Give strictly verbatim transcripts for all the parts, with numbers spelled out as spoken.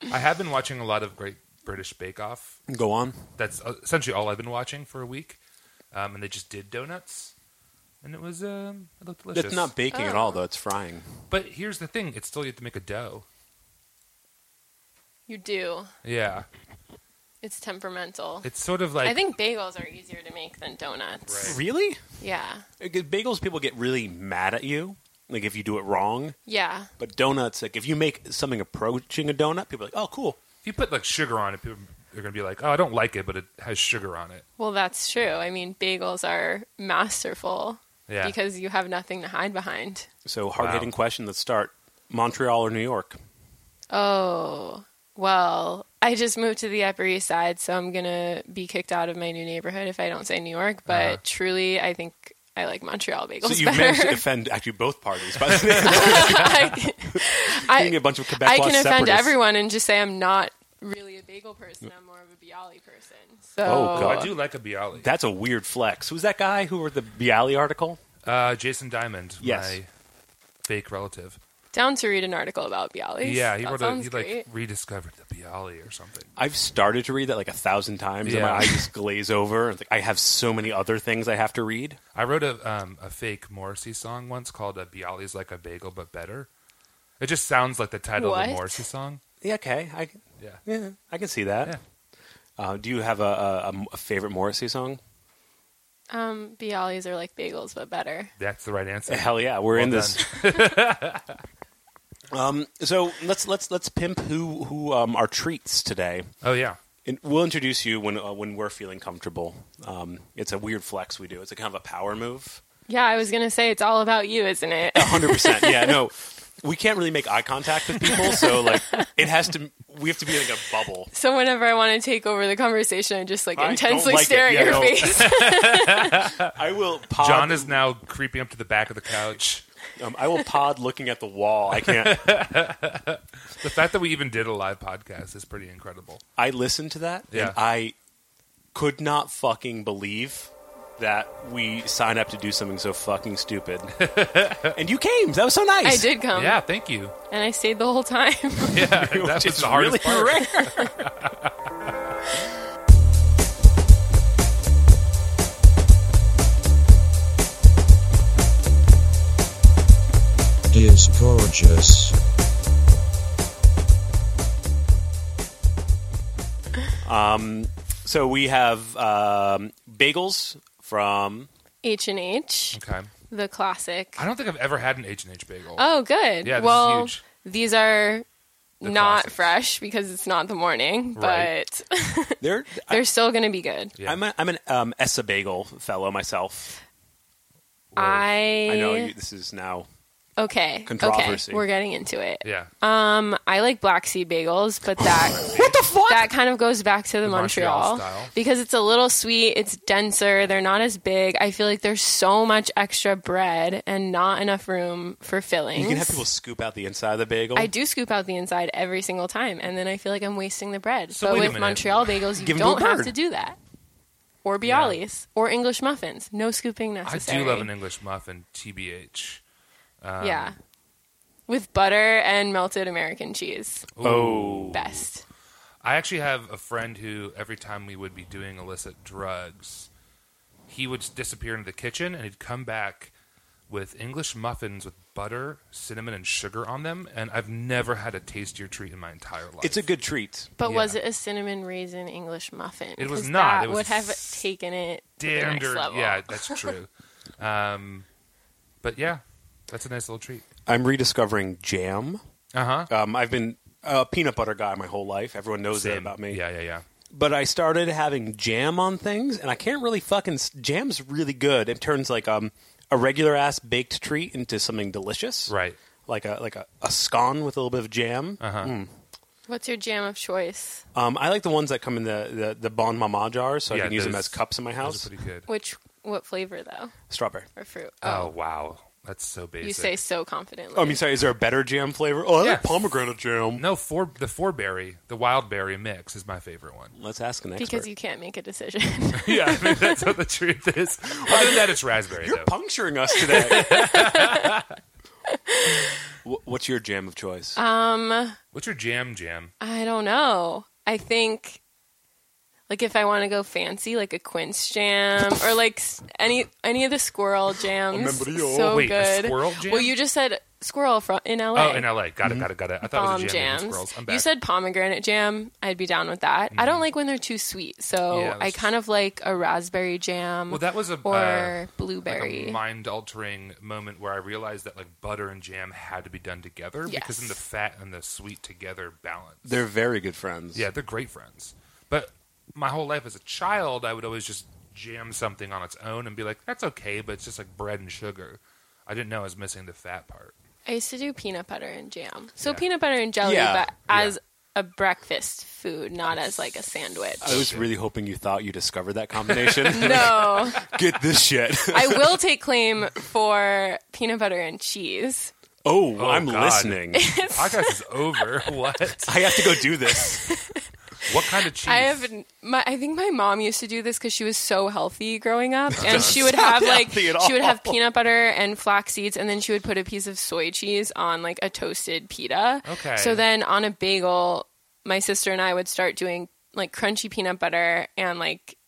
I have been watching a lot of Great British Bake Off. Go on. That's essentially all I've been watching for a week. Um, and they just did donuts. And it was, um, it looked delicious. It's not baking Oh. at all, though. It's frying. But here's the thing. It's still you have to make a dough. You do. Yeah. It's temperamental. It's sort of like... I think bagels are easier to make than donuts. Right. Really? Yeah. Bagels, people get really mad at you, like if you do it wrong. Yeah. But donuts, like if you make something approaching a donut, people are like, oh, cool. If you put like sugar on it, people are going to be like, oh, I don't like it, but it has sugar on it. Well, that's true. I mean, bagels are masterful Yeah. because you have nothing to hide behind. So hard-hitting Wow. question. Let's start. Montreal or New York? Oh, well, I just moved to the Upper East Side, so I'm going to be kicked out of my new neighborhood if I don't say New York. But Uh-huh. truly, I think I like Montreal bagels So you've better. managed to offend actually both parties. By the way, I, you I, can get a bunch of Quebec I can offend separatists. everyone and just say I'm not really a bagel person. I'm more of a Bialy person. So Oh, God. I do like a Bialy. That's a weird flex. Who's that guy who wrote the Bialy article? Uh, Jason Diamond, Yes. my fake relative. down to read an article about Bialys. Yeah, he that wrote a, sounds he great. like rediscovered the Bialy or something. I've started to read that like a thousand times, and Yeah. my eyes just glaze over. It's like I have so many other things I have to read. I wrote a um, a fake Morrissey song once called a Bialy's Like a Bagel But Better. It just sounds like the title of What? a Morrissey song. Yeah, okay, I Yeah. yeah, I can see that. Yeah. Uh, do you have a, a, a favorite Morrissey song? Um, Bialys are like bagels, but better. That's the right answer. Hell yeah, we're Well in done. this. um, so let's let's let's pimp who who um, our treats today. Oh, yeah. And we'll introduce you when uh, when we're feeling comfortable. Um, it's a weird flex we do. It's a kind of a power move. Yeah, I was gonna say it's all about you, isn't it? one hundred percent. Yeah, no. We can't really make eye contact with people, so like it has to. We have to be like a bubble. So whenever I want to take over the conversation, I just like I intensely don't like stare it. at Yeah, your no. face. I will pod. John is now creeping up to the back of the couch. Um, I will pod looking at the wall. I can't. The fact that we even did a live podcast is pretty incredible. I listened to that, Yeah. and I could not fucking believe that we signed up to do something so fucking stupid. And you came. That was so nice. I did come, Yeah, thank you. and I stayed the whole time. Yeah, that Which was is the hardest really part. rare. Is gorgeous. Um, so we have um, bagels from. H and H, Okay. the classic. I don't think I've ever had an H and H bagel. Oh, good. Yeah, this is well, huge. these are The not classics. fresh because it's not the morning, Right. but They're, they're still going to be good. Yeah. I'm, a, I'm an um, Essa bagel fellow myself. Whoa. I, I know you, this is now. okay, Controversy. okay, we're getting into it. Yeah. Um, I like black seed bagels, but that What the fuck? that kind of goes back to the, The Montreal Montreal, style. because it's a little sweet, it's denser, they're not as big. I feel like there's so much extra bread and not enough room for fillings. You can have people scoop out the inside of the bagel. I do scoop out the inside every single time, and then I feel like I'm wasting the bread. So but wait a with minute. Montreal bagels, you Give 'em to a don't have bird. to do that. Or Bialys, or English muffins. No scooping I necessary. do love an English muffin, T B H. Um, Yeah. With butter and melted American cheese. Oh. Best. I actually have a friend who, every time we would be doing illicit drugs, he would disappear into the kitchen and he'd come back with English muffins with butter, cinnamon, and sugar on them. And I've never had a tastier treat in my entire life. It's a good treat. But Yeah. was it a cinnamon raisin English muffin? It was 'Cause not. That It was would have s- taken it to the damn next dirt. level. Yeah, that's true. um, but yeah, that's a nice little treat. I'm rediscovering jam. Uh huh. Um, I've been a peanut butter guy my whole life. Everyone knows that about me. Yeah, yeah, yeah. But I started having jam on things, and I can't really fucking. s- Jam's really good. It turns like um, a regular ass baked treat into something delicious, Right. like a like a, a scone with a little bit of jam. Uh huh. Mm. What's your jam of choice? Um, I like the ones that come in the the, the Bon Mama jars, so Yeah, I can use them those- as cups in my Those house. are pretty good. Which what flavor though? Strawberry. Or fruit? Oh, wow. That's so basic. You say so confidently. Oh, I mean, sorry. Is there a better jam flavor? Oh, I Yeah. like pomegranate jam. No, four, the four berry, the wild berry mix is my favorite one. Let's ask an expert. because you can't make a decision. Yeah, I mean, that's what the truth is. Other than that, it's raspberry, You're though. puncturing us today. Wh- What's your jam of choice? Um, What's your jam jam? I don't know. I think, like, if I want to go fancy, like a quince jam or like s- any any of the squirrel jams. So Wait, a good. squirrel jam? Well, you just said squirrel from in L A. Oh, in L A. Got it, got it, got it. I thought Bomb it was a jam making jams. squirrels. I'm back. You said pomegranate jam. I'd be down with that. I don't like when they're too sweet, so Yeah, I that's kind of like a raspberry jam. Well, that was a or uh, blueberry. like a mind-altering moment where I realized that like butter and jam had to be done together because then the Yes. fat and the sweet together balance. They're very good friends. yeah, they're great friends. But my whole life as a child, I would always just jam something on its own and be like, "That's okay," but it's just like bread and sugar. I didn't know I was missing the fat part. I used to do peanut butter and jam. So Yeah. peanut butter and jelly, Yeah. but as a breakfast food, not as like a sandwich. I was really hoping you thought you discovered that combination. No, Get this shit. I will take claim for peanut butter and cheese. Oh, Oh, I'm God. listening. Podcast is over. What? I have to go do this. What kind of cheese? I have, my, I think my mom used to do this because she was so healthy growing up, and she would have like healthy at she would have all. peanut butter and flax seeds, and then she would put a piece of soy cheese on like a toasted pita. Okay. So then on a bagel, my sister and I would start doing like crunchy peanut butter and like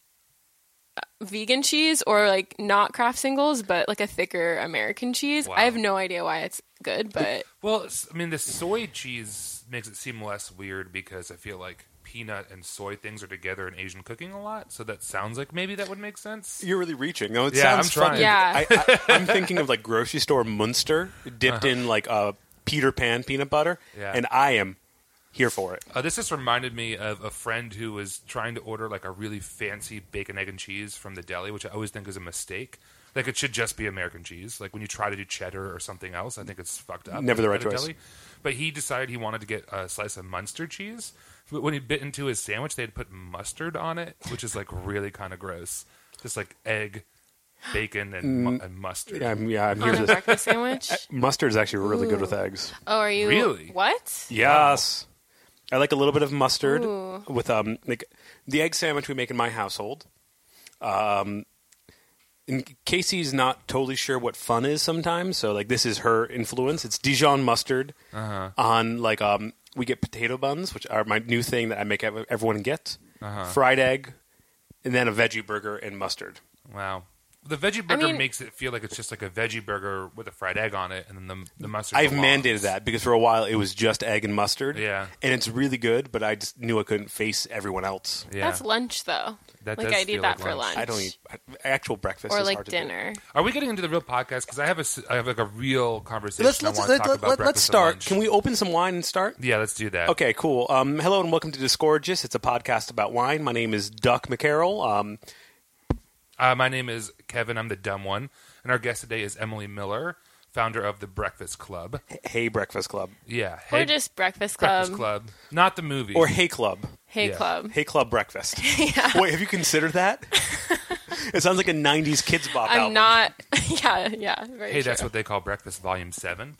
uh, vegan cheese, or like not Kraft singles, but like a thicker American cheese. Wow. I have no idea why it's good, but Well, it's- I mean, the soy cheese makes it seem less weird because I feel like peanut and soy things are together in Asian cooking a lot. So that sounds like maybe that would make sense. You're really reaching. No, it Yeah, sounds I'm trying. fucking- Yeah. I, I, I'm thinking of like grocery store Munster dipped in like a Peter Pan peanut butter, Yeah. and I am here for it. Uh, this just reminded me of a friend who was trying to order like a really fancy bacon, egg, and cheese from the deli, which I always think is a mistake. Like it should just be American cheese. Like when you try to do cheddar or something else, I think it's fucked up. Never the right at a choice. deli. But he decided he wanted to get a slice of Munster cheese. But when he bit into his sandwich, they had put mustard on it, which is like really kind of gross. Just like egg, bacon, and, mu- and mustard. Yeah, I'm, yeah, I'm here on for a this. breakfast sandwich. Mustard is actually really good with eggs. Oh, are you Really? what? Yes. I like a little bit of mustard Ooh. with um like the egg sandwich we make in my household. Um and Casey's not totally sure what fun is sometimes, so like this is her influence. It's Dijon mustard Uh-huh. on like um we get potato buns, which are my new thing that I make ev- everyone get. Uh-huh. Fried egg, and then a veggie burger and mustard. Wow. The veggie burger mean- makes it feel like it's just like a veggie burger with a fried egg on it, and then the, the mustard. I've belongs. mandated that because for a while it was just egg and mustard. Yeah. And it's really good, but I just knew I couldn't face everyone else. Yeah. That's lunch, though. That like does I feel eat that like for lunch. lunch. I don't eat actual breakfast or is like hard to do. dinner. Are we getting into the real podcast? Because I have a, s- I have like a real conversation. Let's I let's want to let, talk let, about let, breakfast let's and start. lunch. Can we open some wine and start? Yeah, let's do that. Okay, cool. Um, hello and welcome to Disgorgeous. It's a podcast about wine. My name is Duck McCarroll. Um, Uh, my name is Kevin. I'm the dumb one, and our guest today is Emily Miller, founder of the Breakfast Club. Hey Breakfast Club Yeah, Or Hey just Breakfast Club. Breakfast Club, not the movie. or Hey Club. Hey Yeah. Club. Hey Club Breakfast. Wait, have you considered that? It sounds like a nineties Kids Bop I'm album. not. Yeah, yeah. Very Hey, true. that's what they call Breakfast Volume Seven.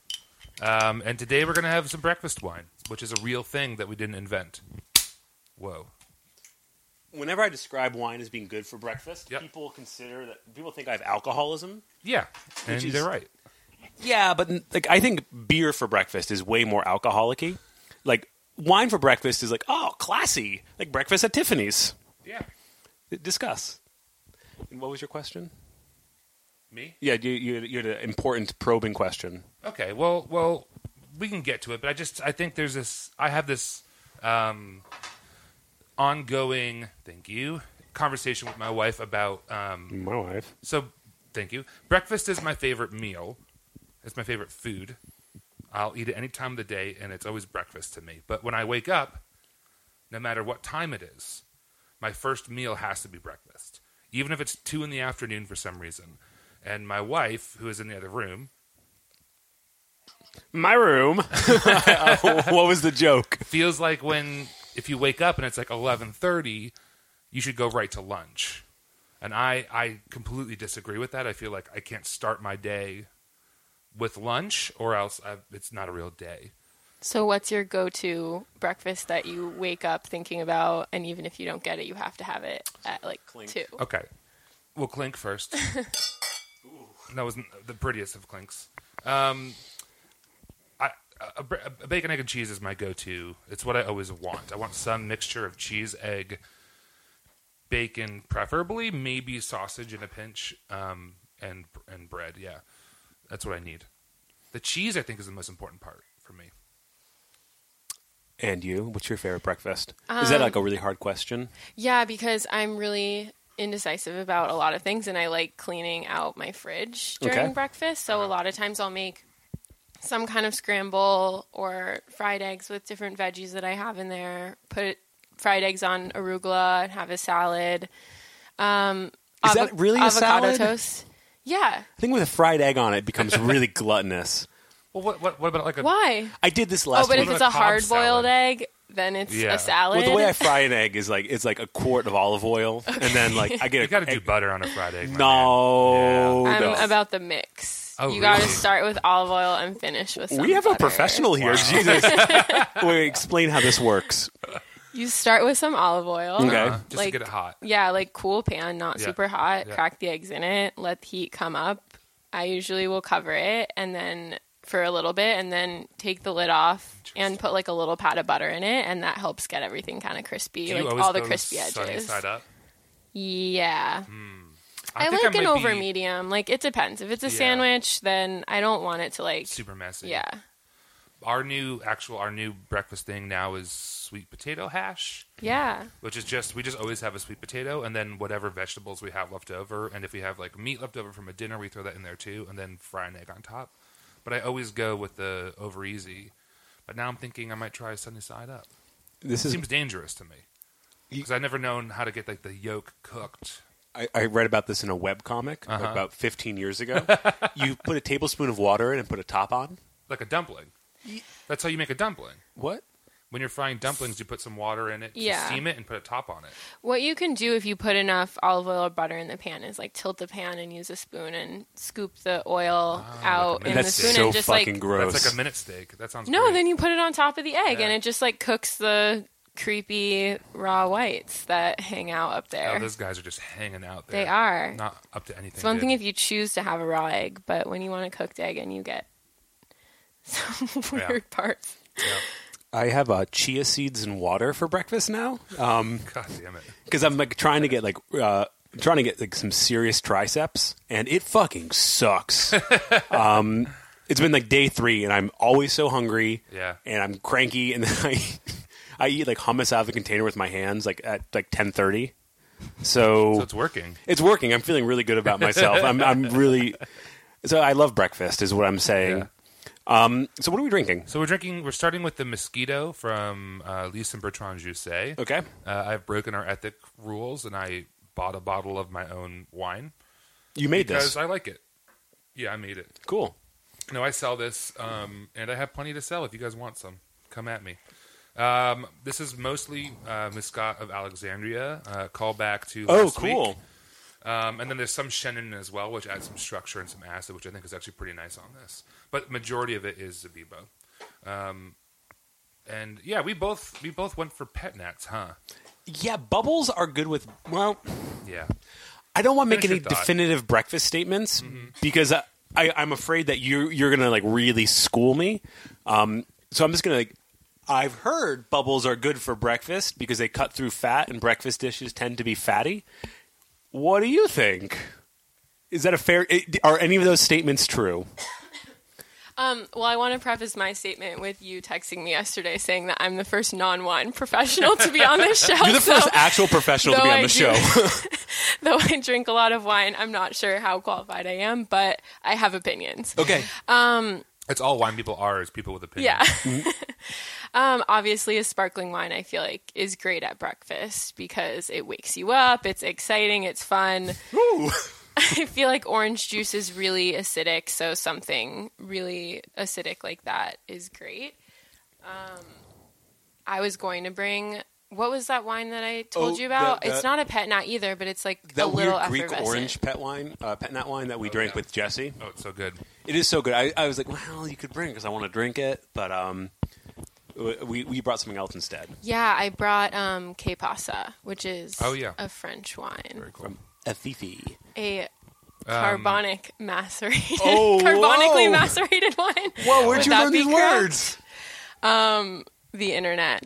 Um, and today we're going to have some breakfast wine, which is a real thing that we didn't invent. Whoa. Whenever I describe wine as being good for breakfast, Yep. people consider that people think I have alcoholism. Yeah, and is- they're right. Yeah, but like I think beer for breakfast is way more alcoholic-y. Like wine for breakfast is like, oh, classy, like breakfast at Tiffany's. Yeah. Discuss. And what was your question? Me? Yeah, you, you, you had an important probing question. Okay, well, well, we can get to it, but I just I think there's this. I have this um, ongoing, thank you, conversation with my wife about. Um, My wife. so, thank you. Breakfast is my favorite meal. It's my favorite food. I'll eat it any time of the day, and it's always breakfast to me. But when I wake up, no matter what time it is, my first meal has to be breakfast, even if it's two in the afternoon for some reason. And my wife, who is in the other room, My room. What was the joke? feels like when if you wake up and it's like eleven thirty, you should go right to lunch. And I, I completely disagree with that. I feel like I can't start my day with lunch or else I, it's not a real day. So, what's your go-to breakfast that you wake up thinking about, and even if you don't get it, you have to have it at like Clink. two? Okay. We'll clink first. That wasn't the prettiest of clinks. Um, a, a, a bacon, egg, and cheese is my go-to. It's what I always want. I want some mixture of cheese, egg, bacon, preferably, maybe sausage in a pinch, um, and and bread. Yeah, that's what I need. The cheese, I think, is the most important part for me. And you? What's your favorite breakfast? Um, is that like a really hard question? Yeah, because I'm really indecisive about a lot of things, and I like cleaning out my fridge during Okay. breakfast. So a lot of times I'll make some kind of scramble or fried eggs with different veggies that I have in there. Put fried eggs on arugula and have a salad. Um, Is avo- that really a avocado salad? toast? Yeah. I think with a fried egg on it, it becomes really gluttonous. Well, what what, what about like a Why? I did this last Oh, but week. if it's a a Cobb hard-boiled salad. egg, then it's Yeah. a salad. Well, the way I fry an egg is like it's like a quart of olive oil, and then like I get You a got to do egg- butter on a fried egg. my No, man. I'm no. about the mix. Oh, you got to really? start with olive oil and finish with some we have a butter. professional here. Wow. Jesus, wait, explain how this works. You start with some olive oil. Okay. Uh, just Like- to get it hot. Yeah, like cool pan, not Yeah. super hot. Yeah. Crack the eggs in it. Let the heat come up. I usually will cover it and then for a little bit, and then take the lid off and put like a little pat of butter in it, and that helps get everything kind of crispy, Do you like always all the go crispy sunny edges. side up? Yeah. I, think like an might over be medium. Like it depends. If it's a Yeah. sandwich, then I don't want it to like. Super messy. Yeah. Our new actual our new breakfast thing now is sweet potato hash, Yeah. which is just we just always have a sweet potato and then whatever vegetables we have left over, and if we have like meat left over from a dinner, we throw that in there too, and then fry an egg on top. But I always go with the over easy. But now I'm thinking I might try sunny side up. This It is. seems dangerous to me because I've never known how to get like the yolk cooked. I, I read about this in a web comic Uh-huh. about fifteen years ago. You put a tablespoon of water in and put a top on. Like a dumpling. That's how you make a dumpling. What? When you're frying dumplings, you put some water in it to Yeah. steam it and put a top on it. What you can do if you put enough olive oil or butter in the pan is like tilt the pan and use a spoon and scoop the oil out like a in the That's spoon so and just fucking like gross. That's like a minute steak. That sounds no, great. then you put it on top of the egg Yeah. and it just like cooks the creepy raw whites that hang out up there. Oh, those guys are just hanging out there. They are. Not up to anything. It's one good. thing if you choose to have a raw egg, but when you want a cooked egg and you get some Yeah. weird parts. Yeah. I have uh, chia seeds and water for breakfast now. Um, God damn it. because I'm like trying to get like uh, trying to get like some serious triceps, and it fucking sucks. um, it's been like day three, and I'm always so hungry. Yeah. and I'm cranky, and then I I eat like hummus out of the container with my hands, like at like ten thirty. So, So it's working. it's working. I'm feeling really good about myself. I'm I'm really so I love breakfast, is what I'm saying. Yeah. Um, so what are we drinking? So we're drinking. We're starting with the Mosquito from uh, Lise and Bertrand Jousset. Okay. Uh, I've broken our ethic rules, and I bought a bottle of my own wine You made because this. I like it. Yeah, I made it. Cool. No, I sell this, um, and I have plenty to sell. If you guys want some, come at me. Um, this is mostly uh, Muscat of Alexandria. Uh, callback to Oh, last cool. week. Um, and then there's some Chenin as well, which adds some structure and some acid, which I think is actually pretty nice on this. But majority of it is Zabibo. Um, and yeah, we both we both went for pet nats, huh? Yeah, bubbles are good with well. Yeah. I don't want to make Finish any your thought. definitive breakfast statements because I, I, I'm afraid that you you're gonna like really school me. Um, so I'm just gonna like. I've heard bubbles are good for breakfast because they cut through fat, and breakfast dishes tend to be fatty. What do you think? Is that a fair? Are any of those statements true? Um, well, I want to preface my statement with you texting me yesterday saying that I'm the first non-wine professional to be on this show. You're the so first actual professional to be though on I the do- show. though I drink a lot of wine, I'm not sure how qualified I am, but I have opinions. Okay. It's all wine people are is people with opinions. Yeah. um, obviously, a sparkling wine, I feel like, is great at breakfast because it wakes you up. It's exciting. It's fun. Ooh. I feel like orange juice is really acidic, so something really acidic like that is great. Um, I was going to bring... What was that wine that I told Oh, you about? the- the- it's not a pet nat either, but it's like That a little weird Greek effervescent. orange pet wine, uh, pet nat wine that we drank yeah. with Jesse. Oh, it's so good. It is so good. I, I was like, well, you could bring it because I want to drink it, but um, we we brought something else instead. Yeah, I brought um, Que Pasa, which is Oh, yeah. a French wine. Very cool. From Afifi. A Carbonic macerated. Oh, Carbonically whoa. macerated wine. Whoa, where'd Would you that learn be these correct? words? The internet.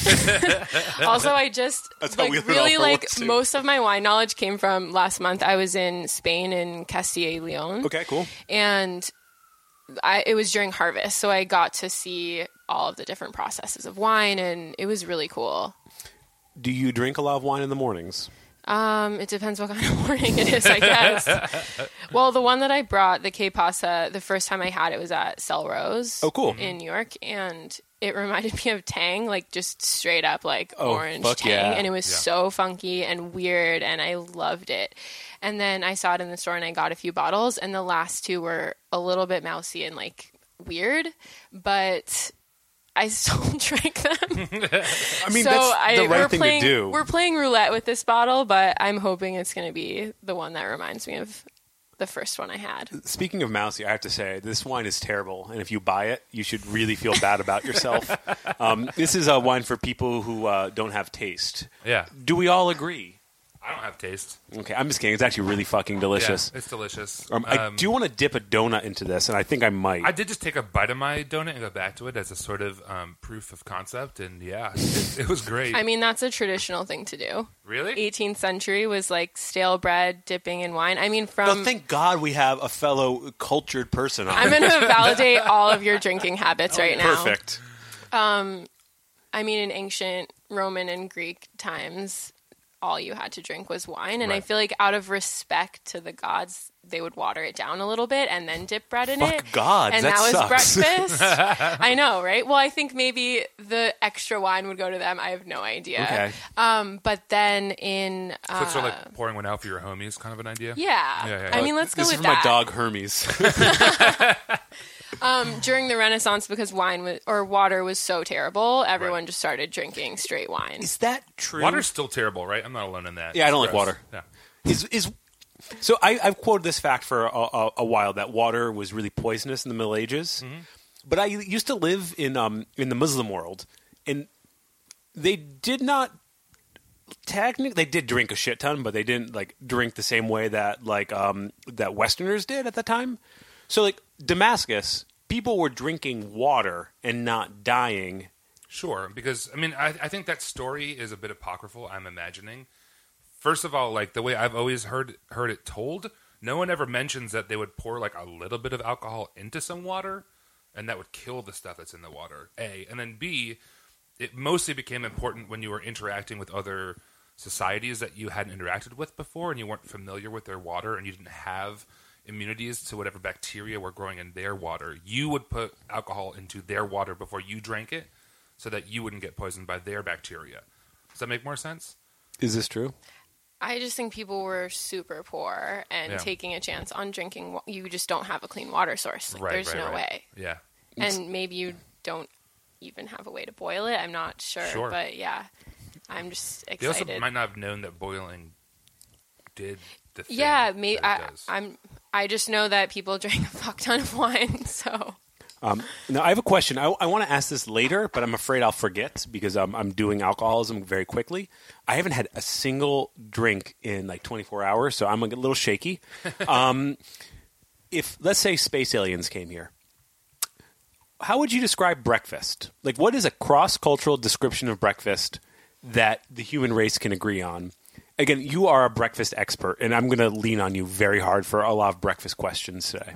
Also, I just That's how like we learn really all our like words, too. most of my wine knowledge came from last month. I was in Spain in Castilla y León. Okay, cool. And I, it was during harvest, so I got to see all of the different processes of wine, and it was really cool. Do you drink a lot of wine in the mornings? Um, it depends what kind of morning it is, I guess. Well, the one that I brought, the K Pasa, the first time I had it was at Selrose. Oh, cool. In New York, and it reminded me of Tang, like just straight up like Oh, orange fuck Tang, yeah. and it was Yeah. so funky and weird, and I loved it. And then I saw it in the store, and I got a few bottles, and the last two were a little bit mousy and like weird, but I still drank them. I mean, so that's I, the right we're thing playing, to do. We're playing roulette with this bottle, but I'm hoping it's going to be the one that reminds me of the first one I had. Speaking of mousy, I have to say, this wine is terrible. And if you buy it, you should really feel bad about yourself. Um, this is a wine for people who uh, don't have taste. Yeah. Do we all agree? I don't have taste. Okay, I'm just kidding. It's actually really fucking delicious. Yeah, it's delicious. Um, I Um, do want to dip a donut into this, and I think I might. I did just take a bite of my donut and go back to it as a sort of um, proof of concept, and yeah, it, it was great. I mean, that's a traditional thing to do. really? eighteenth century was like stale bread dipping in wine. I mean, Oh, from thank God we have a fellow cultured person on. I'm going to validate all of your drinking habits right now. Perfect. I mean, in ancient Roman and Greek times, all you had to drink was wine. And I Right. feel like out of respect to the gods, they would water it down a little bit and then dip bread in Fuck it. gods, and that was sucks. breakfast. I know, right? Well, I think maybe the extra wine would go to them. I have no idea. Okay. Um, but then in... So Uh, it's sort of like pouring one out for your homies, kind of an idea. yeah. Yeah, yeah, I yeah. mean, let's go This with is for that. my dog Hermes. During the Renaissance, because wine was, or water was so terrible, everyone just started drinking straight wine. Is that true? Water's still terrible, right? I'm not alone in that. Yeah, I don't It's like gross. water. Yeah. Is is so I, I've quoted this fact for a, a, a while that water was really poisonous in the Middle Ages, Mm-hmm. but I used to live in um in the Muslim world, and they did not technically they did drink a shit ton, but they didn't like drink the same way that like um that Westerners did at the time. So like Damascus, people were drinking water and not dying. Sure, because I mean, I, I think that story is a bit apocryphal. I'm imagining. First of all, like the way I've always heard heard it told, no one ever mentions that they would pour like a little bit of alcohol into some water, and that would kill the stuff that's in the water. A, and then B, it mostly became important when you were interacting with other societies that you hadn't interacted with before, and you weren't familiar with their water, and you didn't have immunities to whatever bacteria were growing in their water. You would put alcohol into their water before you drank it, so that you wouldn't get poisoned by their bacteria. Does that make more sense? Is this true? I just think people were super poor and Yeah. taking a chance on drinking. wa- You just don't have a clean water source. Like, Right, there's right, no right. way. Yeah. And maybe you don't even have a way to boil it. I'm not sure. Sure. But yeah, I'm just They also excited. might not have known that boiling did the thing yeah, me, that it I, does. I'm. I just know that people drink a fuck ton of wine. So Um, now, I have a question. I, I want to ask this later, but I'm afraid I'll forget because I'm, I'm doing alcoholism very quickly. I haven't had a single drink in like twenty-four hours, so I'm a little shaky. Um, if, let's say, space aliens came here, how would you describe breakfast? Like, what is a cross-cultural description of breakfast that the human race can agree on? Again, you are a breakfast expert, and I'm going to lean on you very hard for a lot of breakfast questions today.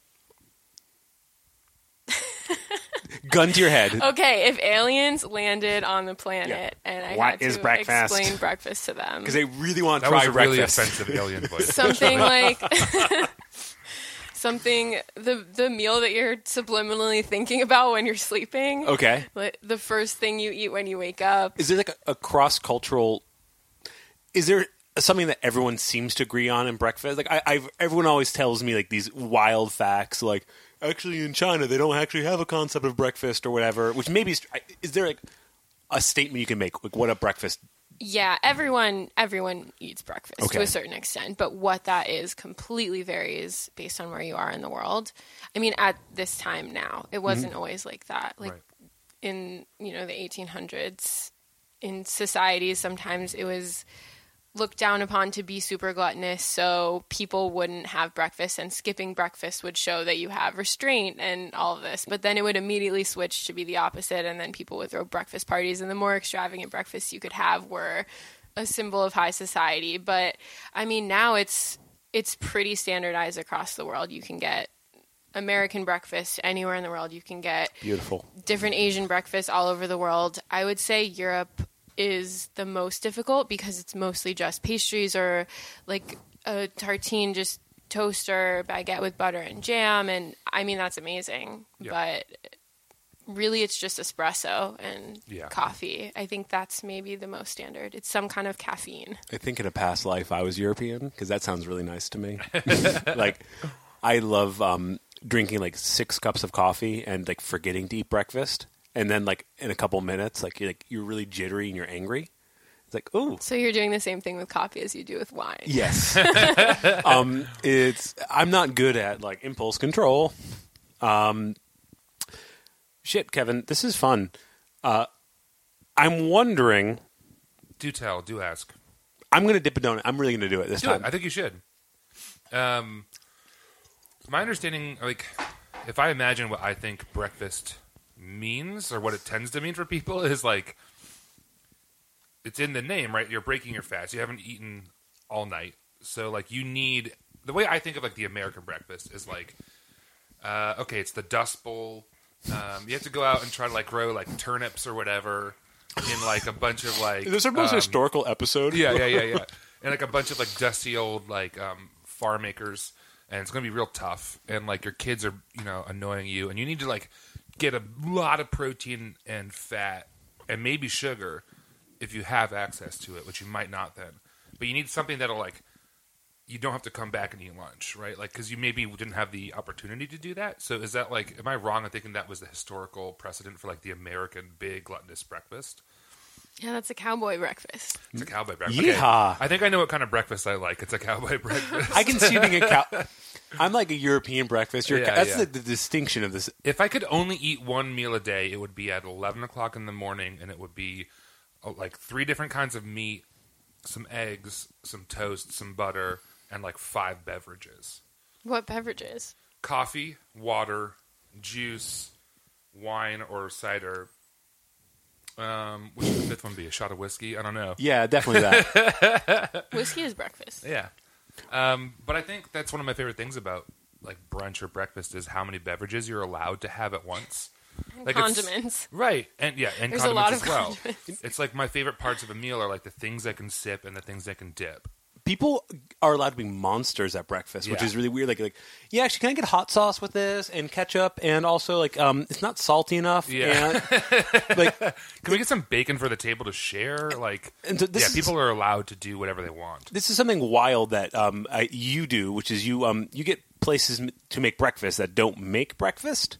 Gun to your head. okay, if aliens landed on the planet and I What had is to breakfast? explain breakfast to them, Because they really want to that try was a really breakfast. offensive alien voice. something like something the the meal that you're subliminally thinking about when you're sleeping. Okay. Like the first thing you eat when you wake up. Is there like a, a cross-cultural... Is there something that everyone seems to agree on in breakfast? Like I, I've, everyone always tells me like these wild facts, like actually in China they don't actually have a concept of breakfast or whatever. Which maybe is, is there like a statement you can make, like what a breakfast? Yeah, everyone everyone eats breakfast Okay. to a certain extent, but what that is completely varies based on where you are in the world. I mean, at this time now, it wasn't always like that. Like Right. in, you know, the eighteen hundreds, in societies sometimes it was looked down upon to be super gluttonous, so people wouldn't have breakfast, and skipping breakfast would show that you have restraint and all of this. But then it would immediately switch to be the opposite, and then people would throw breakfast parties, and the more extravagant breakfasts you could have were a symbol of high society. But I mean, now it's it's pretty standardized across the world. You can get American breakfast anywhere in the world. You can get Beautiful. different Asian breakfasts all over the world. I would say Europe is the most difficult because it's mostly just pastries or like a tartine, just toast or baguette with butter and jam. And I mean, that's amazing. Yeah. But really, it's just espresso and Yeah. coffee. I think that's maybe the most standard. It's some kind of caffeine. I think in a past life I was European because that sounds really nice to me. Like, I love um, drinking like six cups of coffee and like forgetting to eat breakfast. And then, like, in a couple minutes, like, you're, like, you're really jittery and you're angry. It's like, ooh. So you're doing the same thing with coffee as you do with wine. Yes. um, it's I'm not good at, like, impulse control. Um, shit, Kevin, this is fun. Uh, I'm wondering. Do tell. Do ask. I'm going to dip a donut. I'm really going to do it this Do time. it. I think you should. Um, my understanding, like, if I imagine what I think breakfast means or what it tends to mean for people is like it's in the name, right? You're breaking your fast. You haven't eaten all night, so like you need the way I think of like the American breakfast is like uh, okay, it's the Dust Bowl. Um, you have to go out and try to like grow like turnips or whatever in like a bunch of like Is this our most um, historical episode? yeah, yeah, yeah, yeah. And like a bunch of like dusty old like um, farm acres, and it's gonna be real tough. And like your kids are, you know, annoying you, and you need to like get a lot of protein and fat and maybe sugar if you have access to it, which you might not then. But you need something that'll like you don't have to come back and eat lunch, right? Like because you maybe didn't have the opportunity to do that. So is that like, am I wrong in thinking that was the historical precedent for like the American big gluttonous breakfast? Yeah, that's a cowboy breakfast. It's a cowboy breakfast. Yeehaw. Okay. I think I know what kind of breakfast I like. It's a cowboy breakfast. I can see you being a cow. I'm like a European breakfast. You're a Yeah, cow- That's yeah. The, the distinction of this. If I could only eat one meal a day, it would be at eleven o'clock in the morning, and it would be oh, like three different kinds of meat, some eggs, some toast, some butter, and like five beverages. What beverages? Coffee, water, juice, wine or cider. Um, which would the fifth one be? A shot of whiskey? I don't know. Yeah, definitely that. Whiskey is breakfast. Yeah. Um, but I think that's one of my favorite things about like brunch or breakfast is how many beverages you're allowed to have at once. And Like, it's- condiments. Right. And yeah, and There's a condiments lot as of well. condiments. It's like my favorite parts of a meal are like the things I can sip and the things I can dip. People are allowed to be monsters at breakfast, which Yeah. is really weird. Like, like, yeah, actually, can I get hot sauce with this and ketchup, and also like, um, it's not salty enough. Yeah. And, like, Can we get some bacon for the table to share? Like, And so this yeah, is- people are allowed to do whatever they want. this is something wild that um, I, you do, which is you um, you get places m- to make breakfast that don't make breakfast.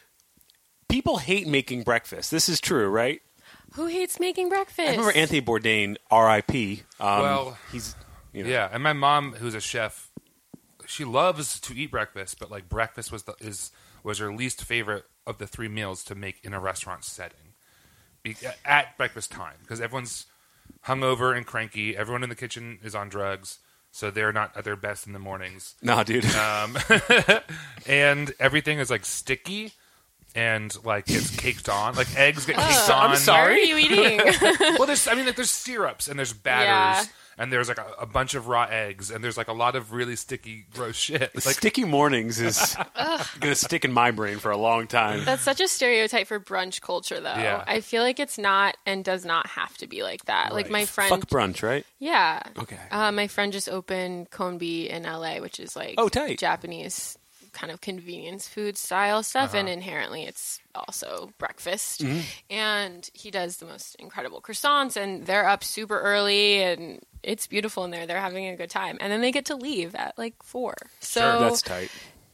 People hate making breakfast. This is true, right? Who hates making breakfast? I remember Anthony Bourdain, R I P Um, Well, he's you know, Yeah, and my mom, who's a chef, she loves to eat breakfast, but like breakfast was the, is was her least favorite of the three meals to make in a restaurant setting, Be, at breakfast time, because everyone's hungover and cranky. Everyone in the kitchen is on drugs, so they're not at their best in the mornings. Nah, dude. Um, and everything is like sticky and like gets caked on. Like eggs get caked Oh, on. I'm sorry. What are you eating? Well, there's I mean like there's syrups and there's batters. Yeah. And there's like a, a bunch of raw eggs, and there's like a lot of really sticky, gross shit. Like, Sticky mornings is going to stick in my brain for a long time. That's such a stereotype for brunch culture, though. Yeah. I feel like it's not and does not have to be like that. Like Right. my friend, Fuck brunch, right? yeah. Okay. Uh, my friend just opened Konbi in L A, which is like Oh, tight. Japanese kind of convenience food style stuff, Uh-huh. and inherently it's also breakfast. Mm-hmm. And he does the most incredible croissants, and they're up super early, and it's beautiful in there. They're having a good time, and then they get to leave at like four. So That's tight.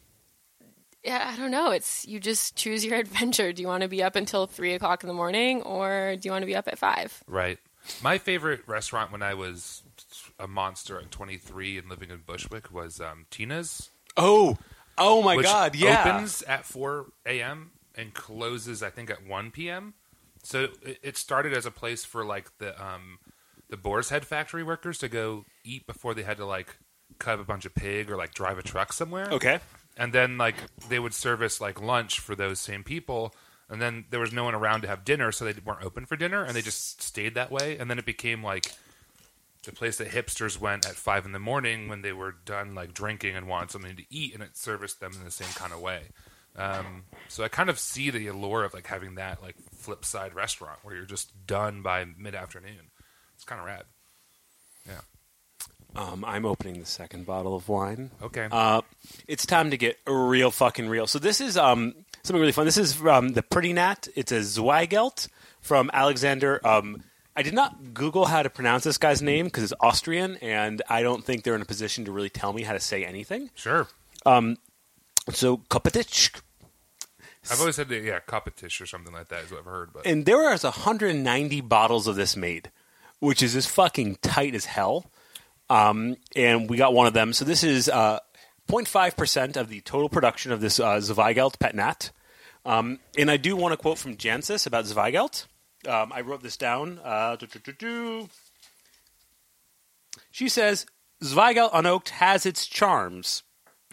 yeah, I don't know. It's you just choose your adventure. Do you want to be up until three o'clock in the morning, or do you want to be up at five? right. My favorite restaurant when I was a monster at twenty-three and living in Bushwick was um, Tina's. Oh, oh my which God, yeah. opens at four a.m. and closes, I think, at one p.m. So it, it started as a place for like the um, the Boar's Head factory workers to go eat before they had to like cut up a bunch of pig or like drive a truck somewhere. Okay. And then like they would service like lunch for those same people. And then there was no one around to have dinner, so they weren't open for dinner, and they just stayed that way. And then it became like the place that hipsters went at five in the morning when they were done like drinking and wanted something to eat, and it serviced them in the same kind of way. Um, so I kind of see the allure of like having that like flip side restaurant where you're just done by mid afternoon. It's kind of rad. Yeah. Um, I'm opening the second bottle of wine. Okay. Uh, it's time to get real fucking real. So this is um, something really fun. This is um, the Pretty Nat. It's a Zweigelt from Alexander. Um, I did not Google how to pronounce this guy's name because it's Austrian, and I don't think they're in a position to really tell me how to say anything. Sure. So Kopetich. I've always said that, yeah, Kopetish or something like that is what I've heard. But And there are one hundred ninety bottles of this made, which is just fucking tight as hell. Um, and we got one of them. So this is uh, zero point five percent of the total production of this uh, Zweigelt Pet Nat. Um, and I do want to quote from Jancis about Zweigelt. Um, I wrote this down. Uh, doo, doo, doo, doo. She says, Zweigelt Unoaked has its charms.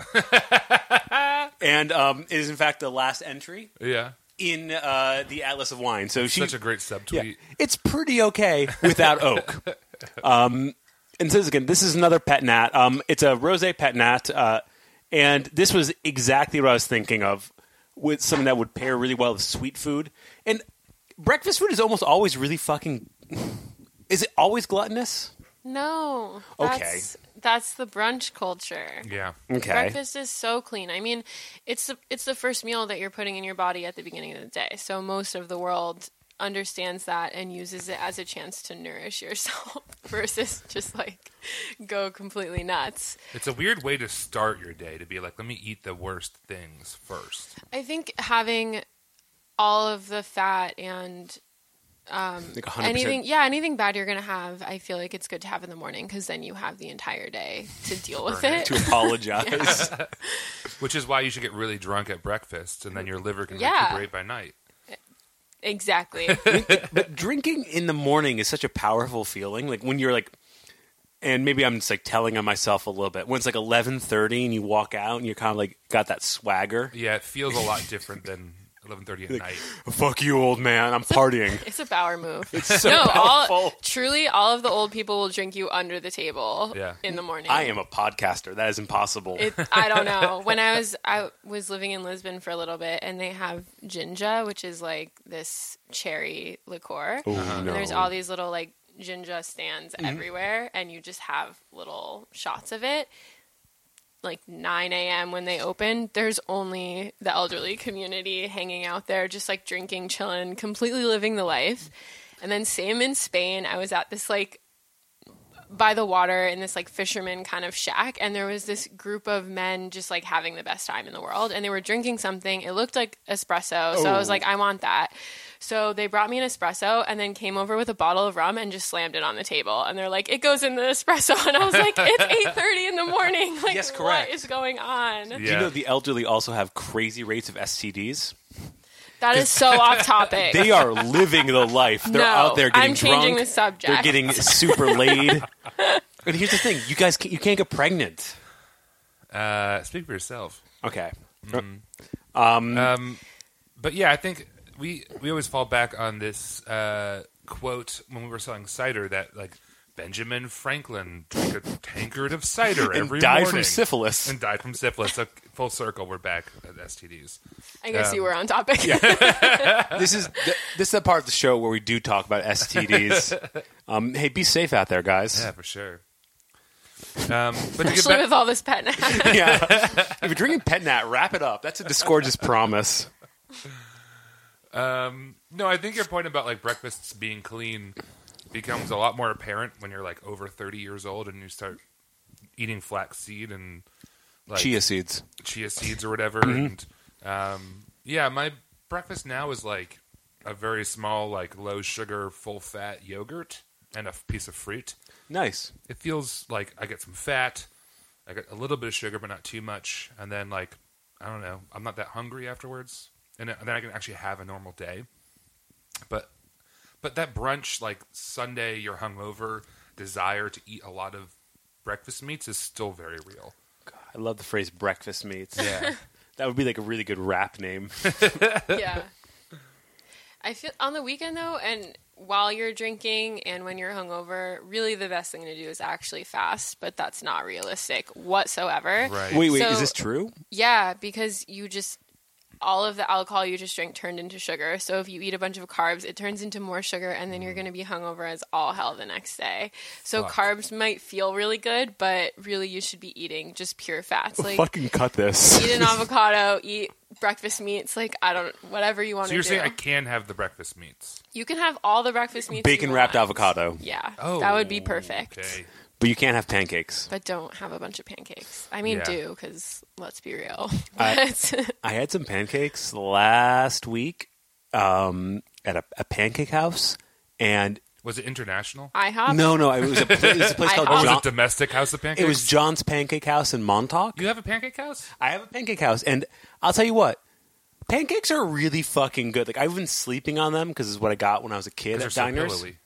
And um, it is, in fact, the last entry yeah, in uh, the Atlas of Wine. So she, such a great subtweet. yeah, it's pretty okay without oak. Um, and so again, this is another Pet Nat. Um, it's a rosé Pet Nat, uh, and this was exactly what I was thinking of with something that would pair really well with sweet food. And breakfast food is almost always really fucking. Is it always gluttonous? No. Okay. That's, that's the brunch culture. Yeah. Okay. Breakfast is so clean. I mean, it's the, it's the first meal that you're putting in your body at the beginning of the day. So most of the world understands that and uses it as a chance to nourish yourself versus just like go completely nuts. It's a weird way to start your day to be like, let me eat the worst things first. I think having all of the fat and um, Like one hundred percent. anything, yeah, anything bad you're gonna have, I feel like it's good to have in the morning because then you have the entire day to deal with Burn it. it. To apologize. Which is why you should get really drunk at breakfast, and then your liver can Yeah. recuperate by night. Exactly. But drinking in the morning is such a powerful feeling. Like when you're like, and maybe I'm just like telling on myself a little bit. When it's like eleven thirty and you walk out and you're kind of like got that swagger. Yeah, it feels a lot different than eleven thirty at night. Fuck you, old man. I'm partying. It's a power move. It's so no, all powerful. truly, all of the old people will drink you under the table Yeah. in the morning. I am a podcaster. That is impossible. It, I don't know. When I was I was living in Lisbon for a little bit, and they have ginja, which is like this cherry liqueur. Oh, And no. there's all these little like ginja stands everywhere, and you just have little shots of it. Like nine a.m. when they open, there's only the elderly community hanging out there, just like drinking, chilling, completely living the life. And then same in Spain, I was at this like by the water in this like fisherman kind of shack, and there was this group of men just like having the best time in the world, and they were drinking something. It looked like espresso, so I was Oh. like, I want that. So they brought me an espresso and then came over with a bottle of rum and just slammed it on the table. And they're like, it goes in the espresso. And I was like, it's eight thirty in the morning. Like, Yes, correct. what is going on? Yeah. Do you know the elderly also have crazy rates of S T Ds? That is so off topic. They are living the life. They're No, out there getting I'm changing drunk. the subject. They're getting super laid. And here's the thing: you guys, can't, you can't get pregnant. Uh, speak for yourself. Okay. Um, but yeah, I think we we always fall back on this uh, quote when we were selling cider that like Benjamin Franklin drank a tankard of cider And every died morning from syphilis. and died from syphilis. So full circle, we're back at S T Ds. I guess um, you were on topic. This is th- this is the part of the show where we do talk about S T Ds. Um, hey, be safe out there, guys. Yeah, for sure. Um, but to get Especially back, with all this pet nap. Yeah. If you're drinking Pet Nat, wrap it up. That's a disgorgeous promise. Um, no, I think your point about like breakfasts being clean becomes a lot more apparent when you're like over thirty years old and you start eating flaxseed and like Chia seeds. chia seeds or whatever. Mm-hmm. And um, yeah, my breakfast now is like a very small, like low sugar, full fat yogurt and a f- piece of fruit. Nice. It feels like I get some fat, I get a little bit of sugar, but not too much, and then like I don't know, I'm not that hungry afterwards, and then I can actually have a normal day. But But that brunch, like Sunday, you're hungover, desire to eat a lot of breakfast meats is still very real. I love the phrase breakfast meats. Yeah. That would be like a really good rap name. Yeah. I feel on the weekend though, and while you're drinking and when you're hungover, really the best thing to do is actually fast, but that's not realistic whatsoever. Right. Wait, wait, So- is this true? Yeah, because you just all of the alcohol you just drank turned into sugar. So if you eat a bunch of carbs, it turns into more sugar, and then you're going to be hungover as all hell the next day. So Fuck. carbs might feel really good, but really you should be eating just pure fats. Like Fucking cut this. eat an avocado, eat breakfast meats. Like I don't, whatever you want So to you're do. saying I can have the breakfast meats? You can have all the breakfast meats. Bacon you wrapped want. avocado. Yeah, Oh, that would be perfect. Okay. But you can't have pancakes. But don't have a bunch of pancakes. I mean, Yeah. do because let's be real. I- But I had some pancakes last week um, at a, a pancake house, and Was it international? IHOP. no, no, it was a, pla- it was a place I- called Oh, Or was John- it domestic house of pancakes? It was John's Pancake House in Montauk. You have a pancake house? I have a pancake house, and I'll tell you what, pancakes are really fucking good. Like I've been sleeping on them because it's what I got when I was a kid Because at they're so diners. pillowy.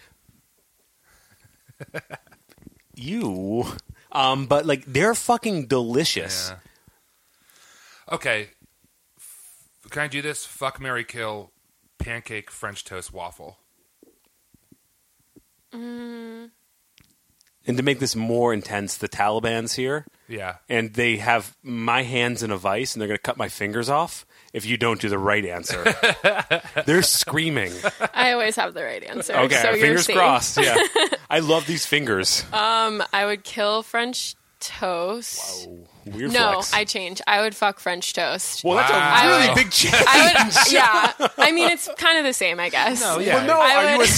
You, um, but like they're fucking delicious. Yeah. Okay. F- Can I do this? Fuck, marry, kill, pancake, French toast, waffle. And to make this more intense, the Taliban's here, Yeah. and they have my hands in a vice, and they're going to cut my fingers off if you don't do the right answer. They're screaming. I always have the right answer. Okay, so you're fingers safe. crossed. Yeah, I love these fingers. Um, I would kill French toast. Weird No, flex. I change. I would fuck French toast. Well, that's Wow. a really I would- big change. I would, yeah. I mean, it's kind of the same, I guess. No, yeah. Well, no, I are you would- a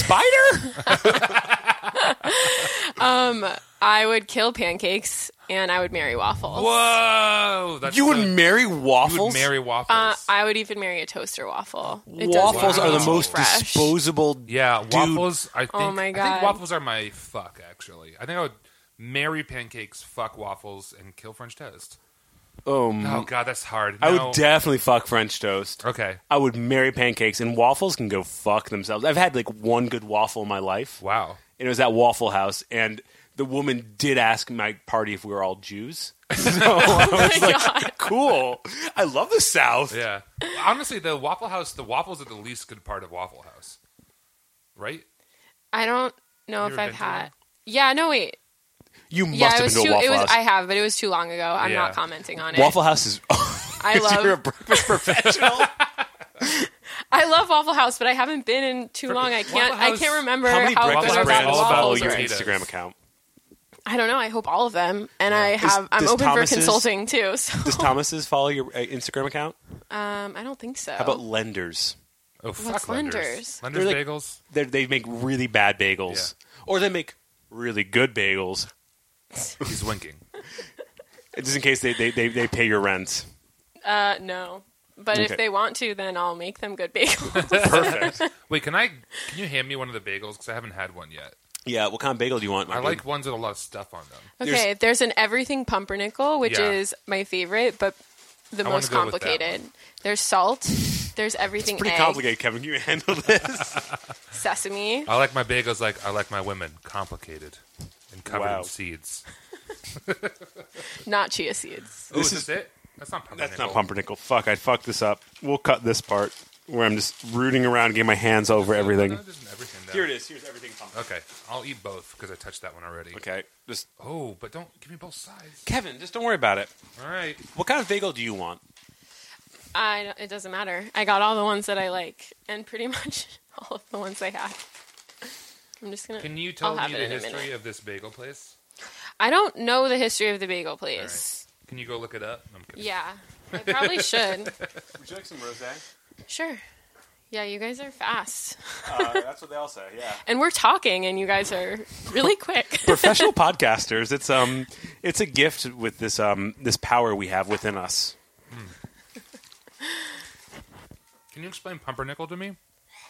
spider? I would kill pancakes and I would marry waffles. Whoa! That's You would so- marry you would waffles? marry waffles. Uh, I would even marry a toaster waffle. It does Waffles make are me the most fresh. disposable. yeah, dude. waffles. I think. Oh my I God. think waffles are my fuck. Actually, I think I would marry pancakes, fuck waffles, and kill French toast. Um, Oh god, that's hard. I No. would definitely fuck French toast. Okay. I would marry pancakes, and waffles can go fuck themselves. I've had like one good waffle in my life, Wow. and it was at Waffle House, and the woman did ask my party if we were all Jews. So I was like, God. cool. I love the South. Yeah. Honestly, the Waffle House, the waffles are the least good part of Waffle House. Right? I don't know You if ever I've been to had. one? Yeah, no, wait. You must Yeah, it have was been to too. a Waffle It was. House. I have, but it was too long ago. I'm Yeah. not commenting on it. Waffle House is. I love. You're a breakfast professional. I love Waffle House, but I haven't been in too long. I can't. Waffle I House- can't remember How many how breakfast good or bad brands the all about follow waffles your are. potatoes. Instagram account? I don't know. I hope all of them, and I have. I'm does open Thomas's- for consulting too. So Does Thomas's follow your uh, Instagram account? um, I don't think so. How about Lenders? Oh, What's fuck Lenders? Lenders. They're Lenders like- bagels? They're, they make really bad bagels, or they make really good bagels. He's winking. Just in case they, they, they, they pay your rent. Uh, no. But Okay. if they want to, then I'll make them good bagels. Perfect. Wait, can I? Can you hand me one of the bagels? Because I haven't had one yet. Yeah, what kind of bagel do you want? I my like dude? ones with a lot of stuff on them. Okay, there's an everything pumpernickel, which Yeah. is my favorite, but the I wanna most go with that complicated. There's salt. There's everything Pretty egg, complicated, Kevin. Can you handle this? sesame. I like my bagels like I like my women, complicated and covered Wow. in seeds. Not chia seeds. Oh, This is this it? That's not pumpernickel. That's not pumpernickel. Fuck, I fucked this up. We'll cut this part where I'm just rooting around, getting my hands over everything. No, no, there's everything down. Here it is. Here's everything pumpernickel. Okay, I'll eat both because I touched that one already. Okay, just Oh, but don't give me both sides. Kevin, just don't worry about it. All right. What kind of bagel do you want? I don't- it doesn't matter. I got all the ones that I like, and pretty much all of the ones I have. I'm just gonna. Can you tell I'll have me it the in a history minute. of this bagel place? I don't know the history of the bagel All place. right. Can you go look it up? I'm kidding. Yeah, I probably should. Would you like some rosé? Sure. Yeah, you guys are fast, Uh, that's what they all say. Yeah. and we're talking, and you guys are really quick. Professional podcasters. It's um, it's a gift with this um, this power we have within us. Can you explain pumpernickel to me?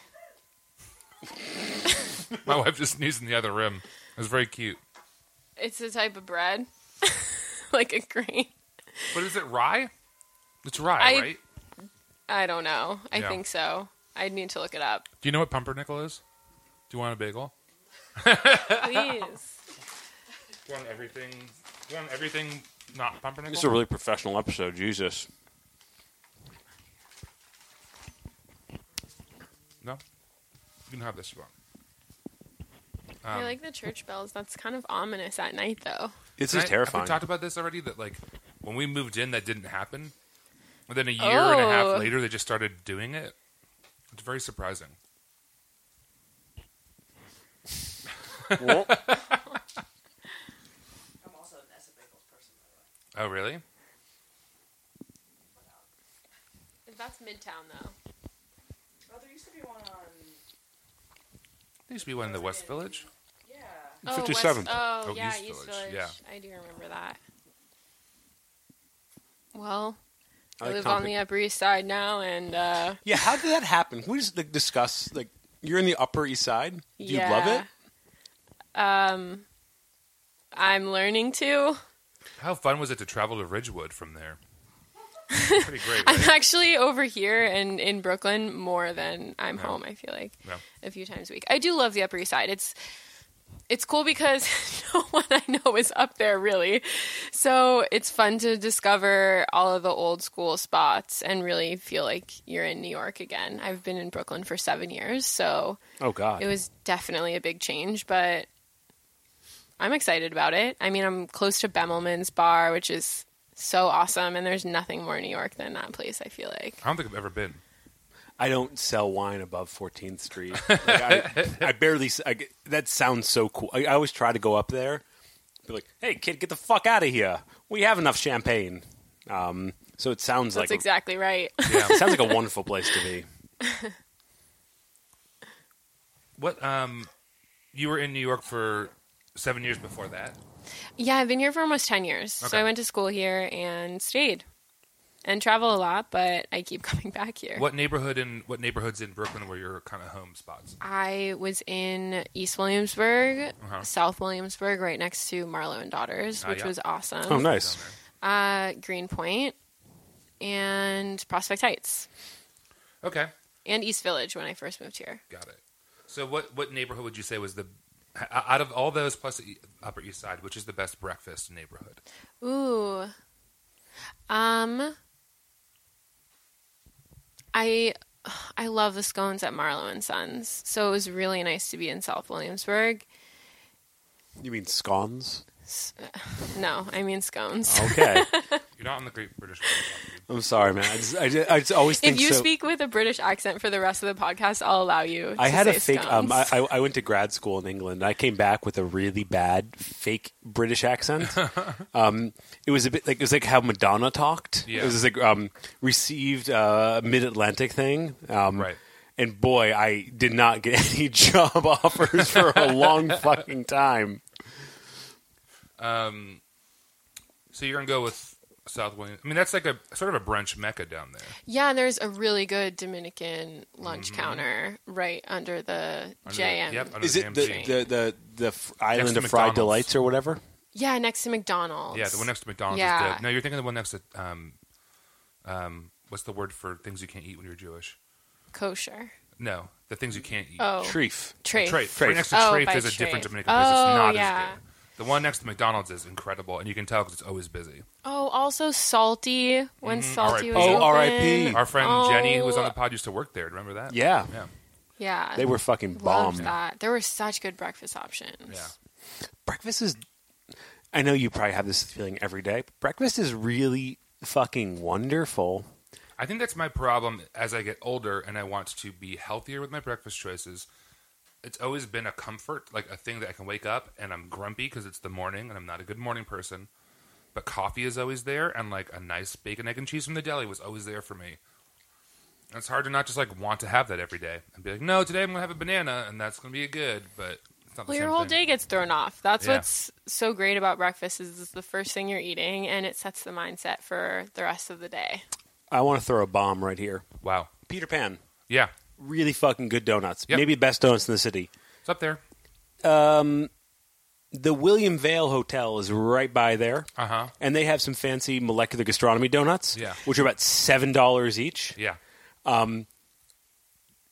My wife just sneezed in the other room. It was very cute. It's a type of bread, like a grain. But is it rye? It's rye, I- right? I don't know. I Yeah. think so. I need to look it up. Do you know what pumpernickel is? Do you want a bagel? Please. Do you want everything? Do you want everything not pumpernickel? This is a really professional episode. Jesus. No? You can have this if you want. I like the church bells. That's kind of ominous at night, though. This And is I- terrifying. Have we talked about this already? That like when we moved in, that didn't happen. And then a year and a Oh. half later, they just started doing it. It's very surprising. Well, I'm also an Essa Bagels person, by the way. Oh, really? That's Midtown, though. Oh, there used to be one on. There used to be one in the West Village. Yeah. Oh, fifty-seven. West, oh, Oh, yeah, East East, Village, Village. yeah. I do remember that. Well, I I, like live Tom on the Upper East Side now, and uh, yeah, how did that happen? Can we just like, discuss, like, you're in the Upper East Side? Do you yeah. love it? Um, I'm learning to. How fun was it to travel to Ridgewood from there? Pretty great, I'm right? actually over here and in Brooklyn more than I'm Yeah. home. I feel like Yeah. a few times a week. I do love the Upper East Side. It's it's cool because no one I know is up there really, so it's fun to discover all of the old school spots and really feel like you're in New York again. I've been in Brooklyn for seven years, so Oh, God. it was definitely a big change, but I'm excited about it. I mean, I'm close to Bemelman's Bar, which is so awesome, and there's nothing more New York than that place, I feel like. I don't think I've ever been. I don't sell wine above fourteenth Street. Like, I, I barely. s- I get- that sounds so cool. I, I always try to go up there, be like, "Hey, kid, get the fuck out of here. We have enough champagne." Um, so it sounds That's like exactly right. Yeah. it sounds like a wonderful place to be. What? Um, you were in New York for seven years before that. Yeah, I've been here for almost ten years. So Okay. I went to school here and stayed and travel a lot, but I keep coming back here. What neighborhood in what neighborhoods in Brooklyn were your kind of home spots? I was in East Williamsburg, Uh-huh. South Williamsburg, right next to Marlowe and Daughters, Ah, which yeah. was awesome. Oh, nice. Uh, Greenpoint and Prospect Heights Okay, and East Village when I first moved here. got it. So, what what neighborhood would you say was the out of all those plus the Upper East Side, which is the best breakfast neighborhood? Ooh. Um I I love the scones at Marlowe and Sons. So it was really nice to be in South Williamsburg. You mean scones? No, I mean scones. Okay. You're not on the Great British Bake Off, dude. I'm sorry, man. I just, I just, I just always think If you so. speak with a British accent for the rest of the podcast, I'll allow you. To I had a say fake. Um, scones. I, I I went to grad school in England. I came back with a really bad fake British accent. um, it was a bit like it was like how Madonna talked. Yeah. It was like um, received uh, Mid Atlantic thing. Um, Right. And boy, I did not get any job offers for a long fucking time. Um, so you're gonna go with South William. I mean, that's like a sort of a brunch mecca down there. Yeah, there's a really good Dominican lunch counter right under the Mm-hmm. Under J the- M. yep, under Is the it J M the C. the the, the f- island to of fried McDonald's. delights or whatever? Yeah, next to McDonald's. Yeah, the one next to McDonald's Yeah. is good. No, you're thinking of the one next to um, um, what's the word for things you can't eat when you're Jewish? Kosher. No, the things you can't eat. Oh, Treif. Trafe. Trafe. Trafe. Right next to Oh, Trafe by is a Trafe. different Dominican place. It's Oh, not yeah. as good. The one next to McDonald's is incredible, and you can tell because it's always busy. Oh, also Salty when Mhm. Salty R I P. was Oh, open. R I P. Our friend Oh. Jenny, who was on the pod, used to work there. Remember that? Yeah, Yeah. Yeah, they were fucking bomb. loved that. There were such good breakfast options. Yeah. Breakfast is. I know you probably have this feeling every day. But breakfast is really fucking wonderful. I think that's my problem as I get older and I want to be healthier with my breakfast choices. It's always been a comfort, like a thing that I can wake up and I'm grumpy because it's the morning and I'm not a good morning person. But coffee is always there, and like a nice bacon, egg, and cheese from the deli was always there for me. And it's hard to not just like want to have that every day and be like, no, today I'm gonna have a banana and that's gonna be good, but it's not the Well, same your whole thing. day gets thrown off. That's Yeah. what's so great about breakfast is it's the first thing you're eating, and it sets the mindset for the rest of the day. I want to throw a bomb right here. Wow. Peter Pan, Yeah, really fucking good donuts. Yep. Maybe the best donuts in the city. it's up there. Um, the William Vale Hotel is right by there, Uh huh. and they have some fancy molecular gastronomy donuts, Yeah. which are about seven dollars each. Yeah.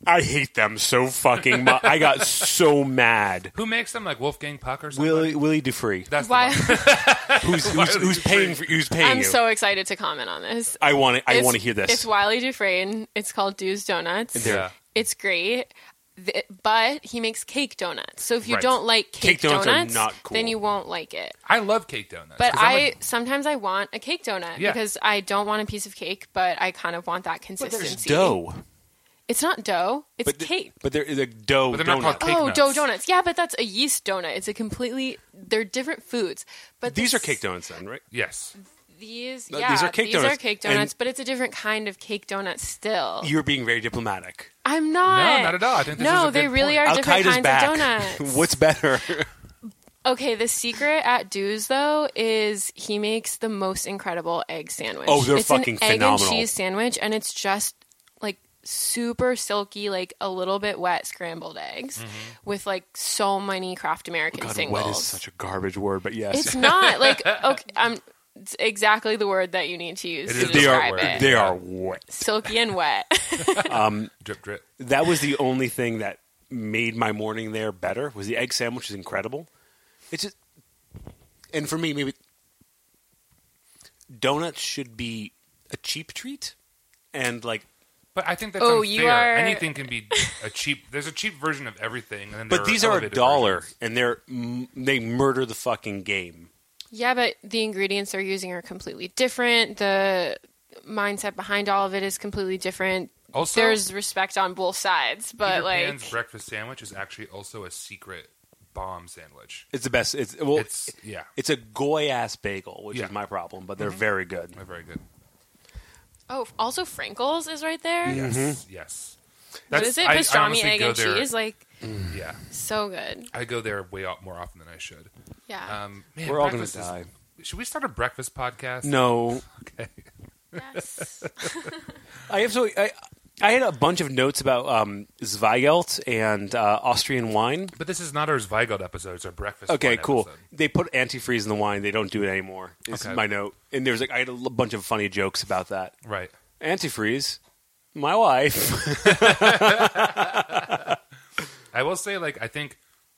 I hate them so fucking much. I got so mad. Who makes them? Like Wolfgang Puck or something? Willie Willie Dufresne. That's the Why? one. Who's who's, who's paying for? Who's paying I'm you? so excited to comment on this. I want to. I It's- want to hear this. It's Wiley Dufresne. It's called Dude's Donuts. They're- Yeah. It's great. Th- But he makes cake donuts. So if you Right. don't like cake, Cake donuts are donuts, not cool. then you won't like it. I love cake donuts. But 'cause I'm I a- sometimes I want a cake donut Yeah. because I don't want a piece of cake, but I kind of want that but consistency. there's dough. It's not dough. It's But the- cake. But they're the dough. But they're not donut. called cake Oh, nuts. dough donuts. Yeah, but that's a yeast donut. It's a completely. They're different foods. But These are this- cake donuts, then, right? Yes. These, Uh, yeah, these are cake these are donuts. cake And- donuts, but it's a different kind of cake donut still. You're being very diplomatic. I'm not. No, not at all. I think this no, is a they good really point. are different Al-Qaeda's kinds back. of donuts. What's better? Okay, the secret at Dude's though is he makes the most incredible egg sandwich. Oh, they're it's fucking an egg phenomenal. and cheese sandwich, and it's just like super silky, like a little bit wet scrambled eggs with like so many Kraft American Mm-hmm. God, singles. wet is such a garbage word, but yes, It's not like okay, um, it's exactly the word that you need to use It to is they are describe it. they are wet. Silky and wet. Drip, drip. That was the only thing that made my morning there better. Was the egg sandwich is incredible. It's just, and for me, maybe donuts should be a cheap treat, and like, But I think that's Oh, unfair. you are- Anything can be a cheap. There's a cheap version of everything. And then but there these are a elevated dollar, versions. and they're m- they murder the fucking game. Yeah, but the ingredients they're using are completely different. The mindset behind all of it is completely different. Also, There's respect on both sides, but Peter like Pan's breakfast sandwich is actually also a secret bomb sandwich. It's the best. It's well, It's yeah, it's a goy ass bagel, which Yeah. is my problem, but they're very good. they're very good. oh, also Frankles is right there. Mm-hmm. Yes, yes. What is it? I- I Pastrami, honestly egg, go and there- cheese. Like Yeah, so good. I go there way out more often than I should. Yeah. Um, man, We're all gonna breakfast is- die. Should we start a breakfast podcast? No, Okay. yes. I have so I, I had a bunch of notes about um, Zweigelt and uh, Austrian wine. But this is not our Zweigelt episode. It's our breakfast. Okay, wine cool. episode. They put antifreeze in the wine. They don't do it anymore. Is Okay. my note. And there's like I had a l- bunch of funny jokes about that. Right. Antifreeze, my wife. I will say, like, I think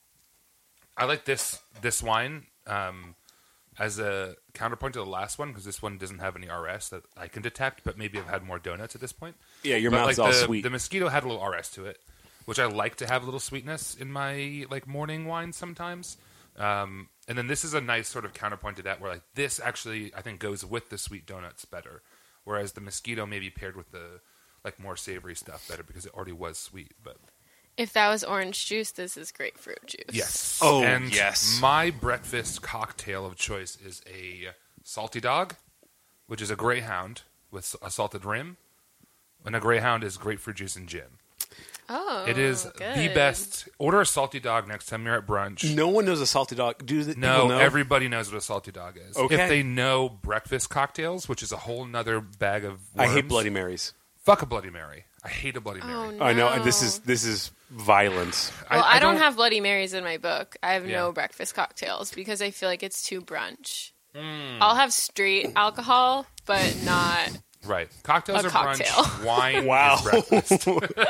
I like this this wine um, as a counterpoint to the last one because this one doesn't have any R S that I can detect, but maybe I've had more donuts at this point. Yeah, your But, mouth's like, all the, sweet. The Mosquito had a little R S to it, which I like to have a little sweetness in my like morning wine sometimes. Um, and then this is a nice sort of counterpoint to that, where like this actually I think goes with the sweet donuts better, whereas the Mosquito maybe paired with the like more savory stuff better because it already was sweet. But If that was orange juice, this is grapefruit juice. yes, Oh, and yes. my breakfast cocktail of choice is a salty dog, which is a Greyhound with a salted rim, and a Greyhound is grapefruit juice and gin. Oh, It is good. the best. Order a salty dog next time you're at brunch. No one knows a salty dog. Do the, No, people know? everybody knows what a salty dog is. Okay. If they know breakfast cocktails, which is a whole nother bag of I hate worms, Bloody Marys. Fuck a Bloody Mary. I hate a Bloody Mary. Oh, no. I know, and this is this is violence. Well, I, don't, have Bloody Marys in my book. I have Yeah. no breakfast cocktails because I feel like it's too brunch. Hmm. I'll have straight alcohol, but not. Right. Cocktails A are cocktail. brunch. Wine Wow. is breakfast.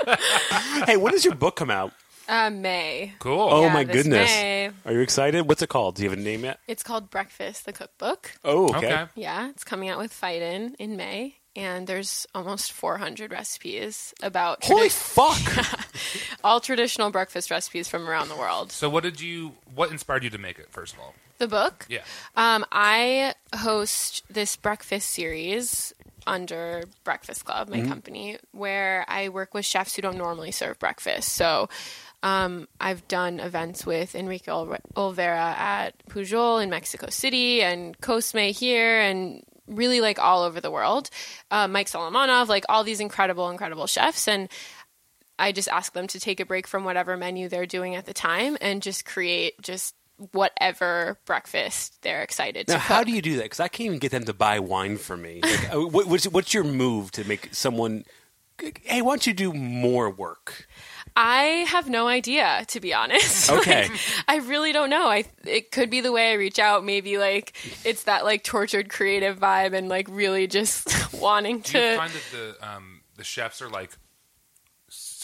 Hey, when does your book come out? Uh, May. Cool. Oh Yeah, my this goodness! May. Are you excited? What's it called? Do you have a name yet? It's called Breakfast, the cookbook. Oh, okay. Okay. Yeah, it's coming out with Fightin in May, and there's almost four hundred recipes about Holy tradi- fuck! all traditional breakfast recipes from around the world. So what did you what inspired you to make it, first of all? The book? Yeah. Um, I host this breakfast series under Breakfast Club, my company, where I work with chefs who don't normally serve breakfast. So um, I've done events with Enrique Ol- Olvera at Pujol in Mexico City and Cosme here and really like all over the world. Uh, Mike Solomonov, like all these incredible, incredible chefs. And I just ask them to take a break from whatever menu they're doing at the time and just create just whatever breakfast they're excited Now, to how cook. do you do that? Because I can't even get them to buy wine for me. Like, uh, what, what's, what's your move to make someone? Hey, why don't you do more work? I have no idea, to be honest. Okay. Like, I really don't know. I it could be the way I reach out. Maybe like it's that like tortured creative vibe and like really just wanting Do you to. find that the um, the chefs are like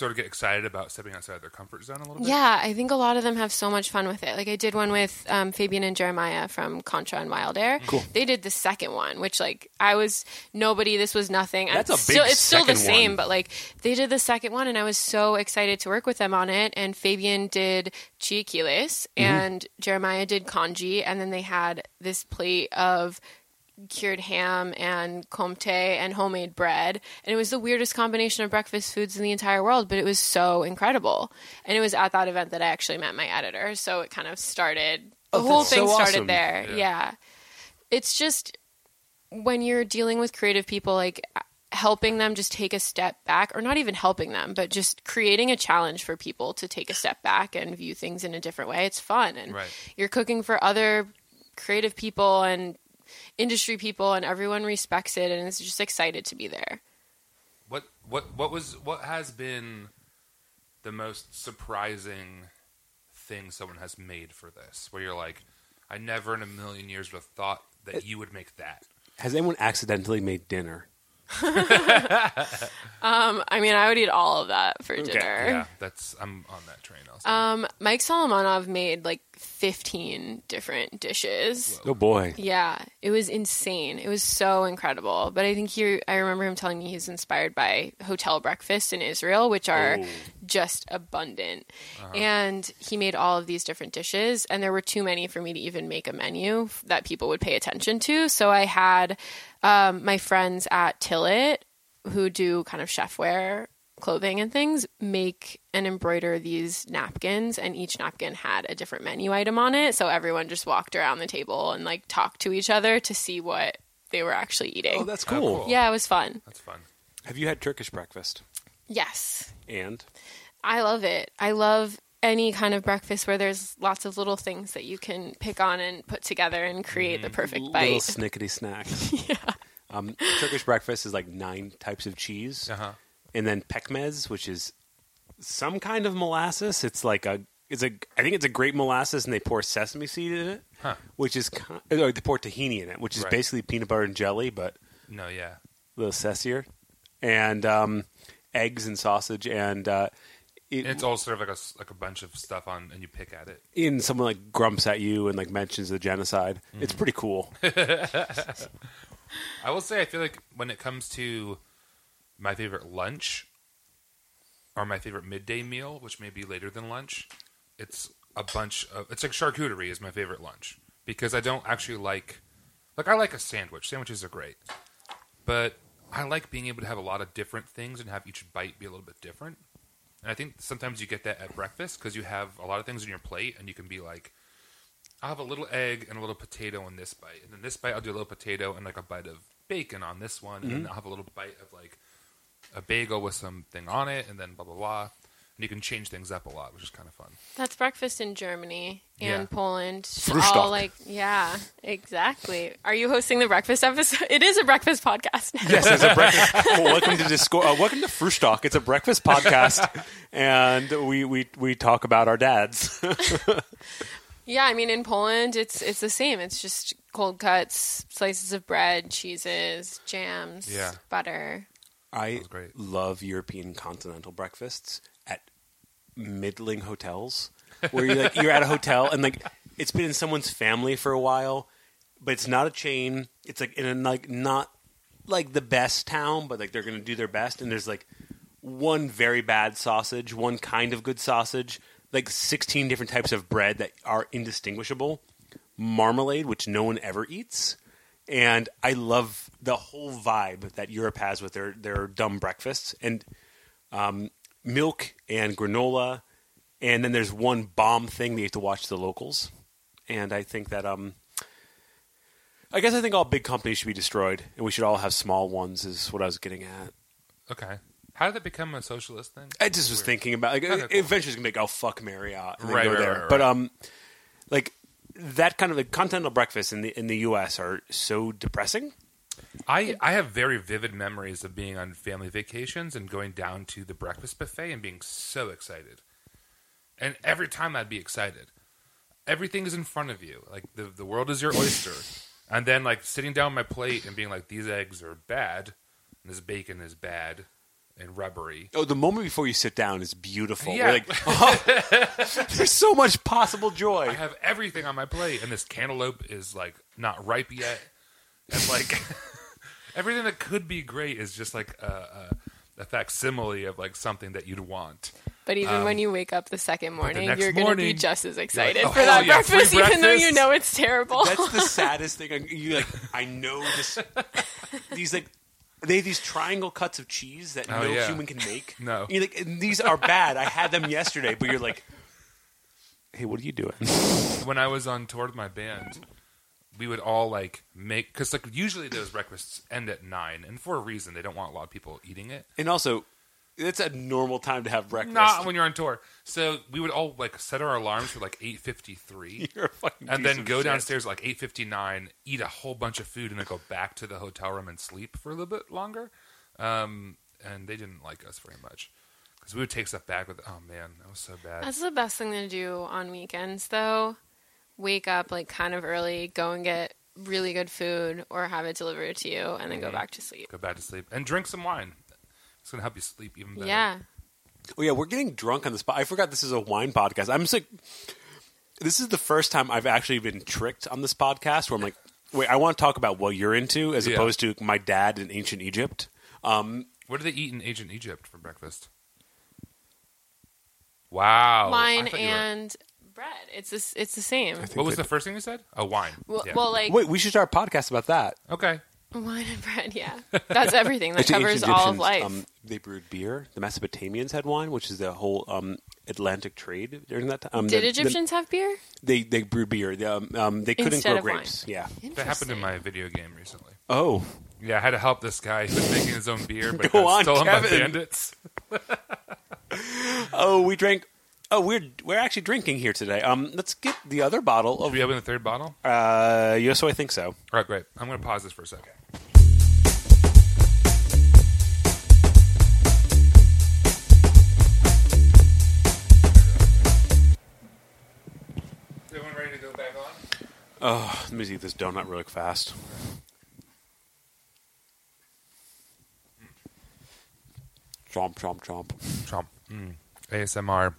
sort of get excited about stepping outside their comfort zone a little bit? Yeah, I think a lot of them have so much fun with it. Like I did one with um, Fabian and Jeremiah from Contra and Wild Air. Cool. They did the second one, which like I was nobody. This was nothing. That's I'm a big still, It's still the second same, one. but like they did the second one, and I was so excited to work with them on it. And Fabian did chilaquiles, Mm-hmm. and Jeremiah did congee, and then they had this plate of cured ham and comté and homemade bread, and it was the weirdest combination of breakfast foods in the entire world, but it was so incredible. And it was at that event that I actually met my editor, so it kind of started the Oh, whole that's thing so started awesome. there. Yeah. Yeah. It's just when you're dealing with creative people, like helping them just take a step back, or not even helping them, but just creating a challenge for people to take a step back and view things in a different way. It's fun, and Right. you're cooking for other creative people and industry people, and everyone respects it and is just excited to be there. What what what was what has been the most surprising thing someone has made for this? Where you're like, I never in a million years would have thought that you would make that. Has anyone accidentally made dinner? Um, I mean, I would eat all of that for dinner. Yeah, that's I'm on that train also. Um, Mike Solomonov made like fifteen different dishes. Oh boy. Yeah, it was insane. It was so incredible. But I think he, I remember him telling me he's inspired by hotel breakfasts in Israel, which are Oh. just abundant. And he made all of these different dishes, and there were too many for me to even make a menu f- that people would pay attention to. So I had um, my friends at Tillet, who do kind of chefware clothing and things, make and embroider these napkins, and each napkin had a different menu item on it, so everyone just walked around the table and like talked to each other to see what they were actually eating. Oh, that's Oh, cool. cool. Yeah, it was fun. That's fun. Have you had Turkish breakfast? Yes, And I love it. I love any kind of breakfast where there's lots of little things that you can pick on and put together and create the perfect little bite. snickety snack. yeah. Um, Turkish breakfast is like nine types of cheese, Uh-huh. and then pekmez, which is some kind of molasses. It's like a, it's a, I think it's a grape molasses, and they pour sesame seed in it, Huh. which is, ki- or they pour tahini in it, which is Right. basically peanut butter and jelly, but No, yeah. a little sessier, and um, eggs and sausage, and uh, it, And it's all sort of like a s- like a bunch of stuff on, and you pick at it. and someone like grumps at you and like mentions the genocide. Mm-hmm. It's pretty cool. I will say, I feel like when it comes to my favorite lunch or my favorite midday meal, which may be later than lunch, it's a bunch of it's like charcuterie is my favorite lunch, because I don't actually like like I like a sandwich. Sandwiches are great, but I like being able to have a lot of different things and have each bite be a little bit different. And I think sometimes you get that at breakfast because you have a lot of things on your plate, and you can be like, I'll have a little egg and a little potato on this bite, and then this bite I'll do a little potato and like a bite of bacon on this one, and then I'll have a little bite of like a bagel with something on it, and then blah blah blah. And you can change things up a lot, which is kind of fun. That's breakfast in Germany and Yeah. Poland. Frühstück. All like, yeah, exactly. Are you hosting the breakfast episode? It is a breakfast podcast. Yes, it's a breakfast. Well, welcome to Discord. Uh, welcome to Frühstück. It's a breakfast podcast, and we, we we talk about our dads. Yeah, I mean, in Poland, it's it's the same. It's just cold cuts, slices of bread, cheeses, jams, Yeah. butter. I was great. love European continental breakfasts at middling hotels, where you're like you're at a hotel and like it's been in someone's family for a while, but it's not a chain. It's like in a like not like the best town, but like they're going to do their best. And there's like one very bad sausage, one kind of good sausage, like sixteen different types of bread that are indistinguishable, marmalade, which no one ever eats. And I love the whole vibe that Europe has with their, their dumb breakfasts. And um, milk and granola. And then there's one bomb thing that you have to watch the locals. And I think that, um, I guess I think all big companies should be destroyed. And we should all have small ones is what I was getting at. Okay, how did that become a socialist thing? I just was Weird. thinking about, like, Okay, cool. eventually it's going to be like, oh, fuck Marriott. And then Right, go right, there. right, right, But, right. um, like, that kind of like continental breakfast in the in the U S are so depressing. I, I have very vivid memories of being on family vacations and going down to the breakfast buffet and being so excited. And every time I'd be excited. Everything is in front of you. Like, the, the world is your oyster. And then, like, sitting down my plate and being like, these eggs are bad, and this bacon is bad, and rubbery. Oh, the moment before you sit down is beautiful. Yeah. We're like, oh, there's so much possible joy. I have everything on my plate, and this cantaloupe is like not ripe yet, and like everything that could be great is just like a, a, a facsimile of like something that you'd want. But even Um, when you wake up the second morning, next you're going to be morning, just as excited "Oh, for that yeah, free breakfast, even though you breakfast." know it's terrible. That's the saddest thing. I, you like, I know this. These like, they have these triangle cuts of cheese that Oh, no yeah. human can make. No. You're like, and these are bad. I had them yesterday, but you're like, hey, what are you doing? When I was on tour with my band, we would all like make because like usually those breakfasts end at nine, and for a reason they don't want a lot of people eating it. And also, it's a normal time to have breakfast. Not when you're on tour. So we would all like set our alarms for like eight fifty three. You're a fucking And piece then of go shit. downstairs at like eight fifty-nine, eat a whole bunch of food, and then go back to the hotel room and sleep for a little bit longer. Um, and they didn't like us very much because we would take stuff back with. Oh man, that was so bad. That's the best thing to do on weekends, though. Wake up like kind of early, go and get really good food, or have it delivered to you, and then go back to sleep. Go back to sleep and drink some wine. It's gonna help you sleep even better. Yeah. Oh yeah, we're getting drunk on the spot. I forgot this is a wine podcast. I'm just like, this is the first time I've actually been tricked on this podcast where I'm like, wait, I want to talk about what you're into as Yeah. opposed to my dad in ancient Egypt. Um, What do they eat in ancient Egypt for breakfast? Wow, I Wine thought you were- and bread. It's this, it's the same. What was the first thing you said? Oh, wine. Well, Yeah. well, like wait, we should start a podcast about that. okay. wine and bread. Yeah, that's everything. That Actually, covers ancient all of Egyptians, life. Um, they brewed beer. The Mesopotamians had wine, which is the whole um, Atlantic trade during that time. Um, Did the- Egyptians have beer? The, they they brewed beer. They, um, um, they couldn't Instead grow of wine. grapes. Yeah. That happened in Interesting. my video game recently. Oh, Yeah, I had to help this guy who was making his own beer, but Go got on, stolen by Kevin. bandits. oh, we drank. Oh, we're we're actually drinking here today. Um, let's get the other bottle Should of. we open the third bottle? Uh, yes, so I think so. All right, great. I'm going to pause this for a second. Is everyone ready to go back on? Oh, let me eat this donut really fast. Chomp, chomp, chomp. Chomp. Mm. A S M R.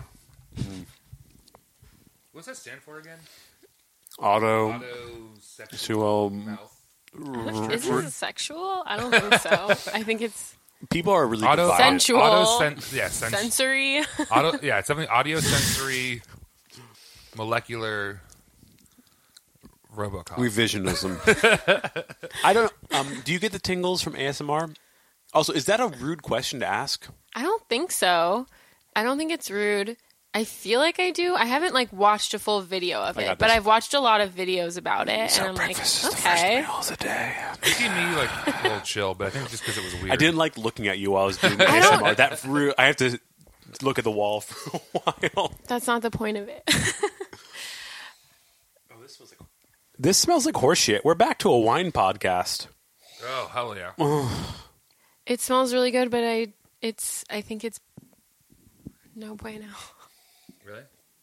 What's that stand for again? Auto. Auto sexual Sexual- mouth. Is this sexual? I don't think so. I think it's People are really Auto divided. Sensual. Auto sen- yeah, sens- sensory. auto yeah, it's something audio sensory molecular Robocop. Revisionism. I don't. Um, do you get the tingles from A S M R? Also, is that a rude question to ask? I don't think so. I don't think it's rude. I feel like I do. I haven't like watched a full video of I it, got but this. I've watched a lot of videos about it, So and I'm like, breakfast is the first okay. meal of the day. making me like a little chill, but I think just because it was weird. I didn't like looking at you while I was doing the I A S M don't- R. That ru- I have to look at the wall for a while. That's not the point of it. Oh, this smells like this smells like horse shit. We're back to a wine podcast. Oh hell yeah! It smells really good, but I, it's, I think it's no bueno. Really?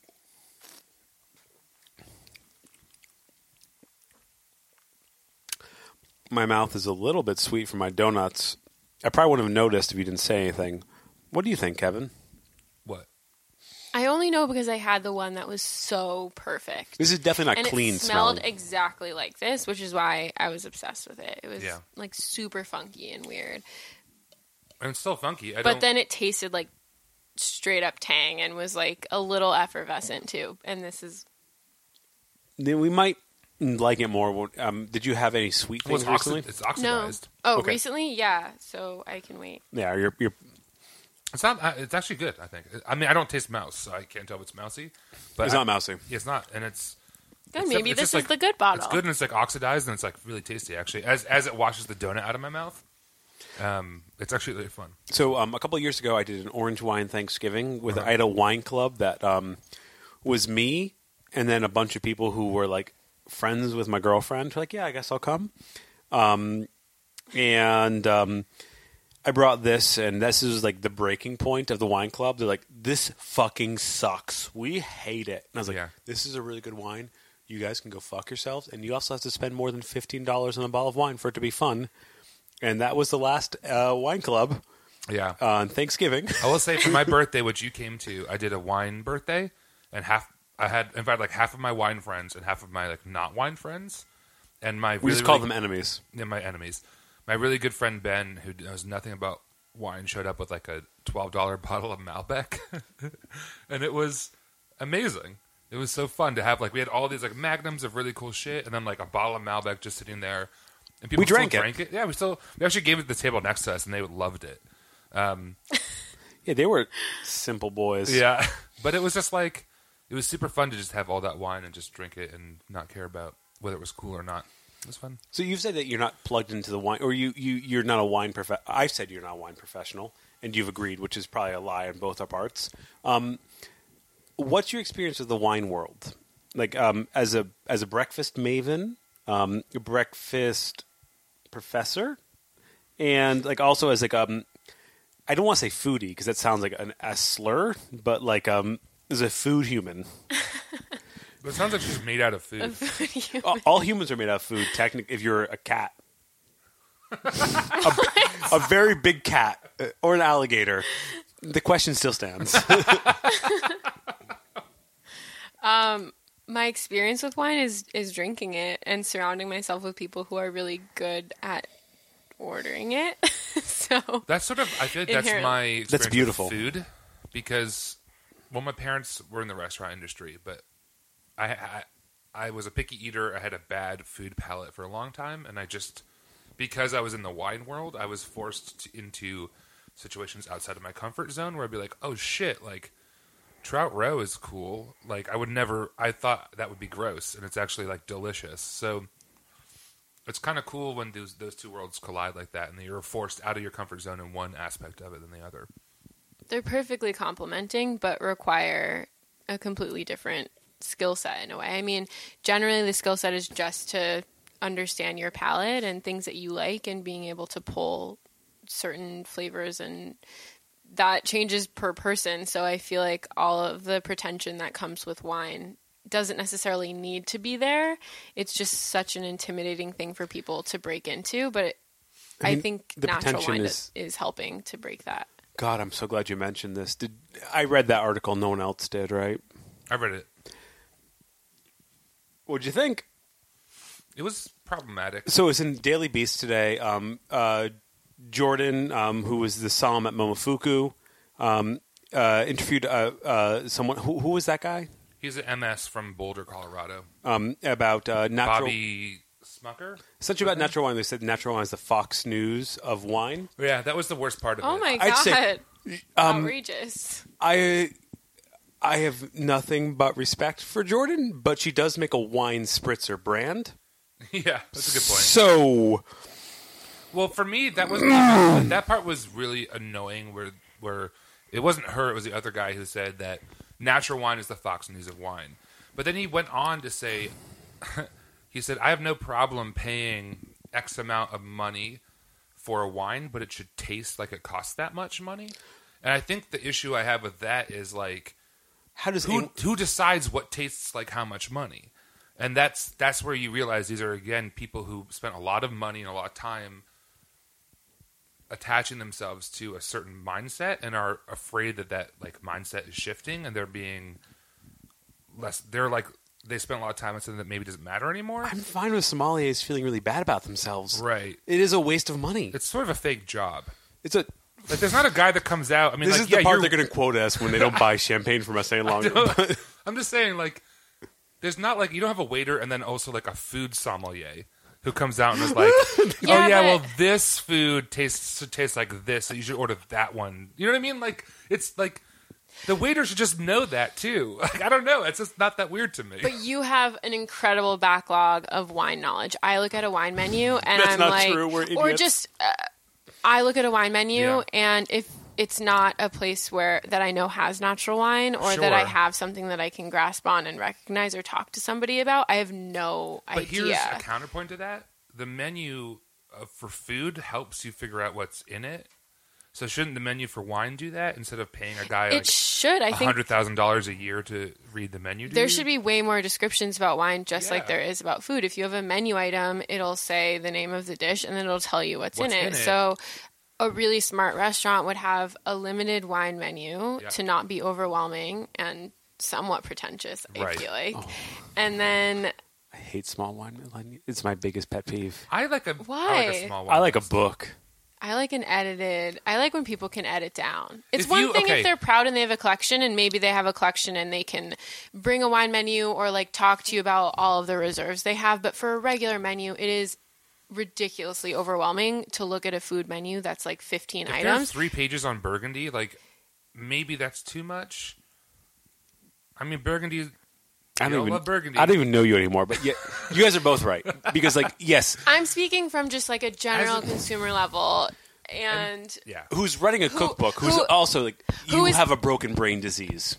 My mouth is a little bit sweet from my donuts. I probably wouldn't have noticed if you didn't say anything. What do you think, Kevin? What? I only know because I had the one that was so perfect. This is definitely not And clean it smelled smelling. exactly like this, which is why I was obsessed with it. It was Yeah. like super funky and weird. And it's still funky. I But don't, then it tasted like straight up tang and was like a little effervescent too. And this is Then we might like it more. Um, did you have any sweet well, things it's, oxi- recently? it's no. oxidized. Oh, Okay. recently, yeah. So I can wait. Yeah, you're, you're It's not. uh, It's actually good. I think. I mean, I don't taste mouse, so I can't tell if it's mousy. But it's I- not mousy. Yeah, it's not, and it's. Then it's maybe it's this just is like- the good bottle. It's good and it's like oxidized and it's like really tasty actually. As as it washes the donut out of my mouth, um, it's actually really fun. So um, a couple of years ago, I did an orange wine Thanksgiving with I had a wine club that um, was me and then a bunch of people who were like friends with my girlfriend. Like, yeah, I guess I'll come. Um, and um, I brought this, and this is like the breaking point of the wine club. They're like, "This fucking sucks. We hate it." And I was like, Yeah. "This is a really good wine. You guys can go fuck yourselves, and you also have to spend more than fifteen dollars on a bottle of wine for it to be fun." And that was the last uh, wine club. Yeah. uh, on Thanksgiving. I will say for my birthday, which you came to, I did a wine birthday, and half I had in fact like half of my wine friends and half of my like not wine friends, and my We really, just call really, them enemies. yeah, my enemies. My really good friend Ben, who knows nothing about wine, showed up with like a twelve dollar bottle of Malbec, and it was amazing. It was so fun to have like we had all these like magnums of really cool shit, and then like a bottle of Malbec just sitting there. And people We drank still it. drank it. Yeah, we still we actually gave it to the table next to us, and they loved it. Um, Yeah, they were simple boys. yeah, but it was just like it was super fun to just have all that wine and just drink it and not care about whether it was cool or not. It was fun. So you've said that you're not plugged into the wine, or you, you you're not a wine prof. I've said you're not a wine professional, and you've agreed, which is probably a lie on both our parts. Um, what's your experience with the wine world? Like um, as a as a breakfast maven, um, a breakfast professor, and like also as like um, I don't want to say foodie because that sounds like an, a slur, but like um, as a food human. But it sounds like she's made out of food. all, all humans are made out of food. Technically, if you're a cat, a, a very big cat uh, or an alligator, the question still stands. My experience with wine is is drinking it and surrounding myself with people who are really good at ordering it. So That's sort of I feel like that's Inherently. my experience beautiful. with food because well, my parents were in the restaurant industry, but I, I I was a picky eater. I had a bad food palate for a long time, and I just because I was in the wine world, I was forced to, into situations outside of my comfort zone where I'd be like, "Oh shit!" Like Trout Row is cool. Like I would never. I thought that would be gross, and it's actually like delicious. So it's kind of cool when those those two worlds collide like that, and you're forced out of your comfort zone in one aspect of it than the other. they're perfectly complementing, but require a completely different skill set in a way. I mean, generally the skill set is just to understand your palate and things that you like and being able to pull certain flavors, and that changes per person. So I feel like all of the pretension that comes with wine doesn't necessarily need to be there. It's just such an intimidating thing for people to break into, but I I, mean, think the natural pretension wine is- is, is helping to break that. God, I'm so glad you mentioned this. Did I read that article? No one else did, right? I read it. What'd you think? It was problematic. So it's in Daily Beast today. Um, uh, Jordan, um, who was the Somm at Momofuku, um, uh, interviewed uh, uh, someone. Who, who was that guy? He's an M S from Boulder, Colorado. Um, about uh, natural. Bobby Smucker? Essentially about natural wine. They said natural wine is the Fox News of wine. Yeah, that was the worst part of Oh it. my I'd god. say, um, Outrageous. I I have nothing but respect for Jordan, but she does make a wine spritzer brand. Yeah, that's a good point. So Well, for me, that was that part was really annoying. Where where it wasn't her, it was the other guy who said that natural wine is the Fox News of wine. But then he went on to say, he said, "I have no problem paying X amount of money for a wine, but it should taste like it costs that much money." And I think the issue I have with that is like, how does who Eng- who decides what tastes like how much money? And that's that's where you realize these are again people who spent a lot of money and a lot of time attaching themselves to a certain mindset and are afraid that that like mindset is shifting, and they're being less. They're like they spent a lot of time on something that maybe doesn't matter anymore. I'm fine with sommeliers feeling really bad about themselves. Right. It is a waste of money. It's sort of a fake job. It's a. Like there's not a guy that comes out. I mean, This like is the yeah, part you're- they're going to quote us when they don't buy champagne from us any longer. But I'm just saying, like, there's not like you don't have a waiter and then also like a food sommelier who comes out and is like, "Oh Yeah, yeah, but- well this food tastes should taste like this, so you should order that one." You know what I mean? Like, it's like the waiter should just know that too. Like, I don't know. It's just not that weird to me. But you have an incredible backlog of wine knowledge. I look at a wine menu and That's I'm not like, true. We're or idiots. just uh, I look at a wine menu Yeah. and if it's not a place where that I know has natural wine or that I Sure. have something that I can grasp on and recognize or talk to somebody about, I have no But here's idea. a counterpoint to that: the menu uh, for food helps you figure out what's in it. So shouldn't the menu for wine do that instead of paying a guy It like should. I a think hundred thousand dollars a year to read the menu? to there you? should be way more descriptions about wine, just like Yeah. there is about food. If you have a menu item, it'll say the name of the dish and then it'll tell you what's, What's in it. in it. So, a really smart restaurant would have a limited wine menu Yeah. to not be overwhelming and somewhat pretentious, I Right. feel like. Oh. And then I hate small wine. It's my biggest pet peeve. I like a I Why? like a small wine I like a list. book. I like an edited. I like when people can edit down. It's If one you- thing okay. if they're proud and they have a collection, and maybe they have a collection and they can bring a wine menu or like talk to you about all of the reserves they have. But for a regular menu, it is ridiculously overwhelming to look at a food menu that's like fifteen If there's items. three pages on Burgundy, like maybe that's too much. I mean, Burgundy. I We don't all even. love Burgundy. I don't even know you anymore. But yeah, you guys are both right because, like, yes, I'm speaking from just like a general As a- consumer level, and Yeah. who's running a Who- cookbook? Who's who- also like you who is- have a broken brain disease.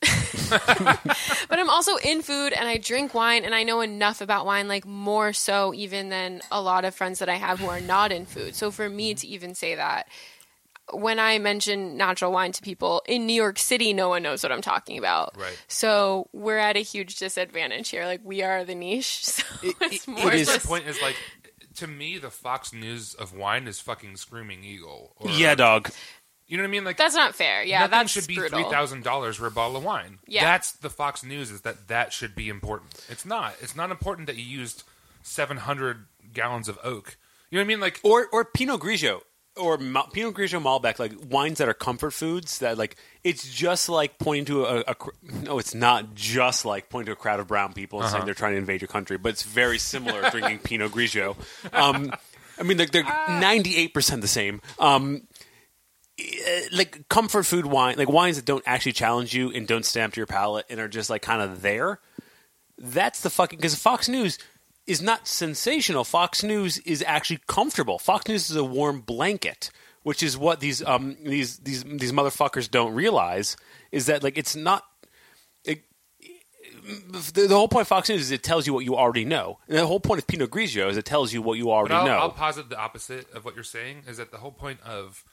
but I'm also in food and I drink wine and I know enough about wine, like more so even than a lot of friends that I have who are not in food. So for me to even say that, when I mention natural wine to people in New York City, no one knows what I'm talking about. Right. So we're at a huge disadvantage here. Like we are the niche. So It- it's it- more it is- The just point is like, to me, the Fox News of wine is fucking Screaming Eagle. Or, Yeah, dog. You know what I mean? Like that's not fair. Yeah, nothing that's should be brutal. three thousand dollars for a bottle of wine. Yeah. That's the Fox News. Is that that should be important? It's not. It's not important that you used seven hundred gallons of oak. You know what I mean? Like Or or Pinot Grigio or Ma- Pinot Grigio Malbec, like wines that are comfort foods. That like it's just like pointing to a, a cr- no, it's not just like pointing to a crowd of brown people and Uh-huh. saying they're trying to invade your country, but it's very similar drinking Pinot Grigio. Um, I mean, they're, they're ninety-eight percent the same. Um, eh, like comfort food wine, like wines that don't actually challenge you and don't stamp to your palate and are just like kind of there. That's the fucking because Fox News is not sensational. Fox News is actually comfortable. Fox News is a warm blanket, which is what these um these these these motherfuckers don't realize is that like it's not. It, the, the whole point of Fox News is it tells you what you already know. And the whole point of Pinot Grigio is it tells you what you already But I'll, know. I'll posit the opposite of what you're saying is that the whole point of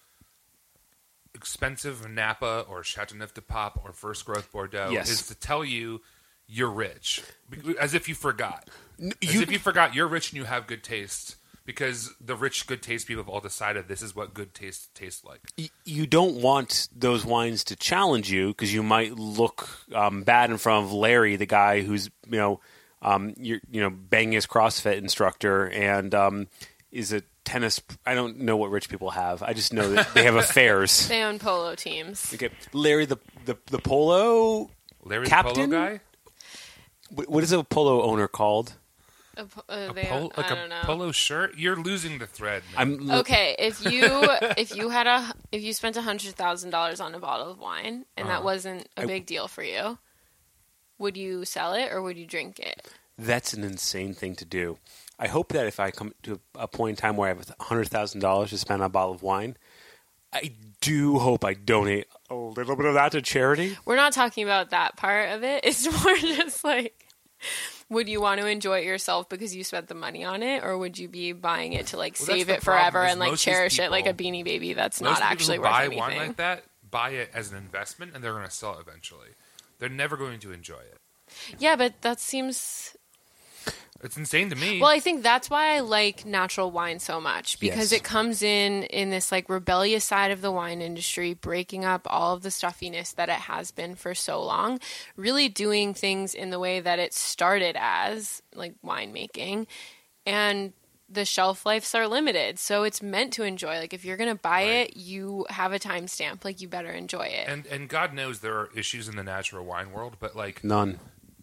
expensive Napa or Chateauneuf de Pape or First Growth Bordeaux Yes. is to tell you you're rich, as if you forgot. As you- if you forgot you're rich and you have good taste, because the rich, good taste people have all decided this is what good taste tastes like. Y- you don't want those wines to challenge you because you might look um, bad in front of Larry, the guy who's you know um, you're, you know banging his CrossFit instructor and um, is a tennis. I don't know what rich people have. I just know that they have affairs. They own polo teams. Okay, Larry the the, the polo. Larry Captain? the polo guy? What what is a polo owner called? A po- uh, A they polo, own- like I a don't know. polo shirt? You're losing the thread, man. I'm Okay, if you if you had a if you spent a hundred thousand dollars on a bottle of wine and Uh-huh. that wasn't a I- big deal for you, would you sell it or would you drink it? That's an insane thing to do. I hope that if I come to a point in time where I have one hundred thousand dollars to spend on a bottle of wine, I do hope I donate a little bit of that to charity. We're not talking about that part of it. It's more just like, would you want to enjoy it yourself because you spent the money on it, or would you be buying it to like Well, save that's it the problem, forever is and like most of these cherish it like a people- Beanie Baby that's Most not people actually who worth buy anything? wine like that buy it as an investment, and they're going to sell it eventually. They're never going to enjoy it. Yeah, but that seems. It's insane to me. Well, I think that's why I like natural wine so much because Yes. it comes in in this like rebellious side of the wine industry, breaking up all of the stuffiness that it has been for so long, really doing things in the way that it started as, like winemaking, and the shelf lives are limited, so it's meant to enjoy. Like if you're gonna buy Right. it, you have a timestamp. Like you better enjoy it. and and God knows there are issues in the natural wine world, but like None.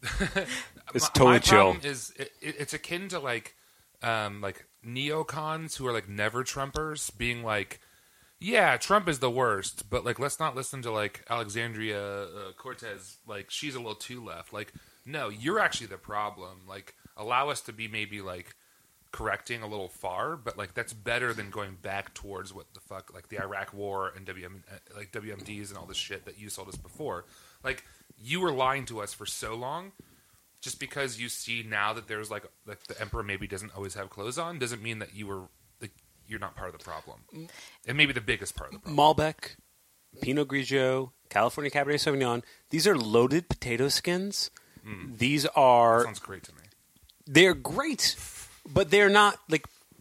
It's my, totally my chill. problem is it, it, it's akin to like um, like neocons who are like never Trumpers being like, yeah, Trump is the worst, but like let's not listen to like Alexandria uh, Cortez. Like she's a little too left. Like no, you're actually the problem. Like allow us to be maybe like correcting a little far, but like that's better than going back towards what the fuck like the Iraq War and W M like W M Ds and all this shit that you sold us before. Like you were lying to us for so long. Just because you see now that there's like like the emperor maybe doesn't always have clothes on doesn't mean that you were like you're not part of the problem. And maybe the biggest part of the problem. Malbec, Pinot Grigio, California Cabernet Sauvignon. These are loaded potato skins. These That are sounds great to me. they're great, but they're not like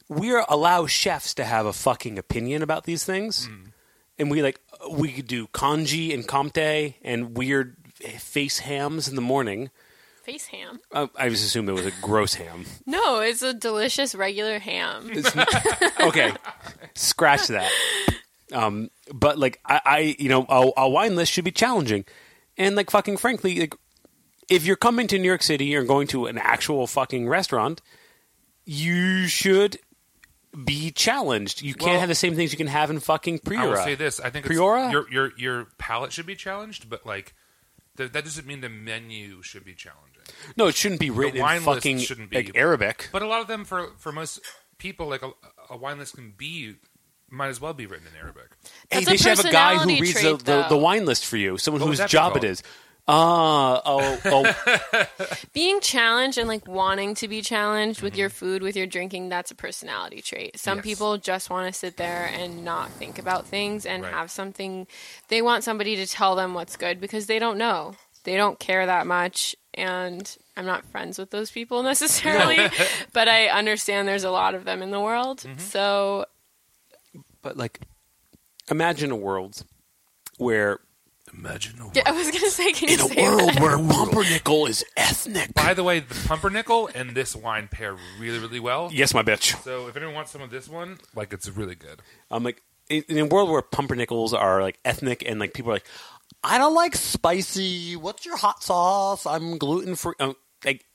we are allow chefs to have a fucking opinion about these things, Mm. and we like we could do congee and comté and weird face hams in the morning. Face ham. Uh, I just assumed it was a gross ham. No, it's a delicious regular ham. Okay, scratch that. Um, but like I, I you know, a, a wine list should be challenging, and like fucking frankly, like if you're coming to New York City or going to an actual fucking restaurant, you should be challenged. You can't Well, have the same things you can have in fucking Priora. I will say this: I think it's, Priora? your your your palate should be challenged, but like th- that doesn't mean the menu should be challenging. No, it shouldn't be written wine in list fucking shouldn't be. like Arabic. But a lot of them, for for most people, like a, a wine list can be might as well be written in Arabic. Hey, That's they a should have a guy who personality reads the, trait, the, the though. wine list for you. Someone What would whose that be job it called? is. Ah, oh, oh, Being challenged and like wanting to be challenged with Mm-hmm. your food, with your drinking, that's a personality trait. Some Yes. people just want to sit there and not think about things and Right. have something. They want somebody to tell them what's good because they don't know. They don't care that much. And I'm not friends with those people necessarily, but I understand there's a lot of them in the world. Mm-hmm. So but like, imagine a world where Imagine a yeah, I was gonna say, can you in a say world that? where pumpernickel is ethnic. By the way, the pumpernickel and this wine pair really, really well. Yes, my bitch. So if anyone wants some of this one, like it's really good. I'm like, in, in a world where pumpernickels are like ethnic and like people are like, I don't like spicy. What's your hot sauce? I'm gluten free. Um, like,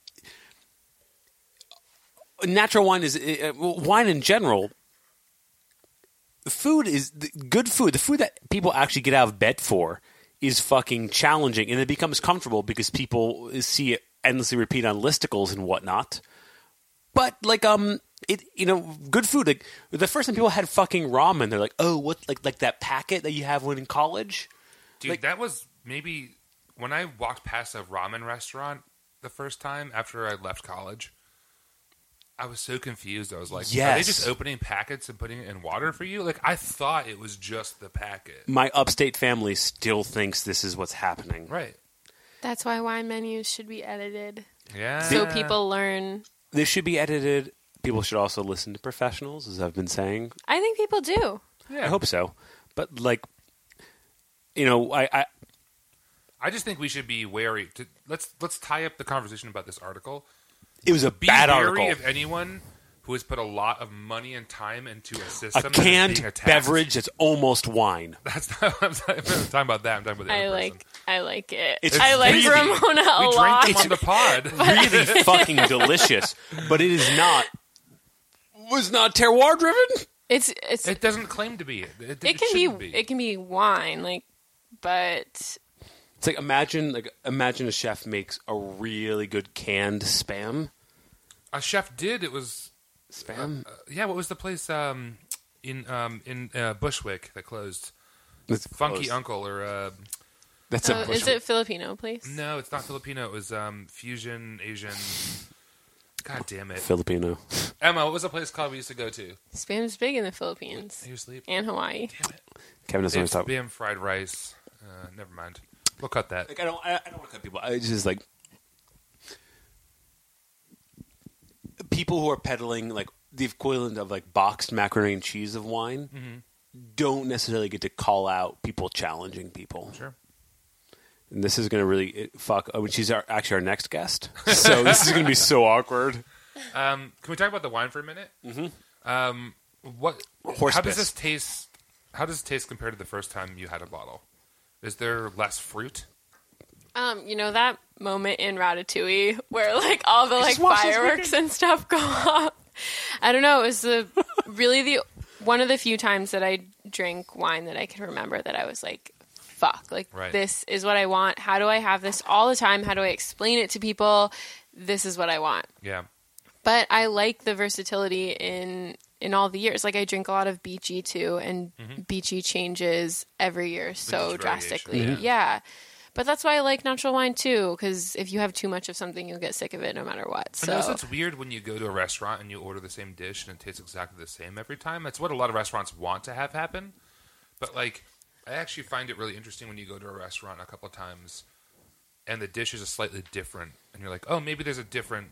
natural wine is uh, wine in general. Food is good food. The food that people actually get out of bed for is fucking challenging, and it becomes comfortable because people see it endlessly repeat on listicles and whatnot. But like, um, it you know, good food. Like the first time people had fucking ramen, they're like, oh, what like like that packet that you have when in college. Dude, Like- that was maybe when I walked past a ramen restaurant the first time after I left college. I was so confused. I was like, are they Yes. just opening packets and putting it in water for you? Like, I thought it was just the packet. My upstate family still thinks this is what's happening. Right. That's why wine menus should be edited Yeah. so people learn. This should be edited. People should also listen to professionals, as I've been saying. I think people do. Yeah. I hope so. But like, you know, I, I I just think we should be wary. To, let's let's tie up the conversation about this article. it was a Be bad wary article. of anyone who has put a lot of money and time into a A system that is canned being attacked. beverage that's almost wine. That's not what I'm talking, I'm talking about. That I'm talking about the I other like. person. I like it. It's I like really- Ramona a We lot. drank them on the pod. Really fucking delicious, but it is not. Was not terroir driven. It's it's It doesn't claim to be. It, it, it can be, shouldn't be. it can be wine, like, but It's like imagine like imagine a chef makes a really good canned spam. A chef did. It was Spam. uh, yeah. What was the place um, in um, in uh, Bushwick that closed? It's Funky close. Uncle or uh, That's uh, a is it Filipino place? no, it's not Filipino. It was um, fusion Asian. God damn it, Filipino. Emma. What was the place called we used to go to? Spam's big in the Philippines You asleep? and Hawaii. Damn it. Kevin doesn't It's want to talk. spam fried rice. Uh, never mind. We'll cut that. Like I don't. I, I don't want to cut people. I just like people who are peddling like the equivalent of like boxed macaroni and cheese of wine. Don't necessarily get to call out people challenging people. Sure. And this is going to really it, fuck. Oh, she's our, actually our next guest, so this is going to be so awkward. Um, can we talk about the wine for a minute? Mm-hmm. Um, what? Horse how does piss. this taste? How does it taste compared to the first time you had a bottle? Is there less fruit? Um, you know that moment in Ratatouille where like all the like watched this fireworks and stuff go off. I don't know. It was the really the one of the few times that I drank wine that I can remember that I was like, "Fuck! Like Right. this is what I want. How do I have this all the time? How do I explain it to people? This is what I want." Yeah. But I like the versatility in in all the years. Like I drink a lot of Beachy too, and Beachy changes every year so Vintage drastically. variation, Yeah. But that's why I like natural wine too, because if you have too much of something, you'll get sick of it no matter what. I know So it's weird when you go to a restaurant and you order the same dish and it tastes exactly the same every time. That's what a lot of restaurants want to have happen. But like, I actually find it really interesting when you go to a restaurant a couple of times and the dishes are slightly different, and you're like, oh, maybe there's a different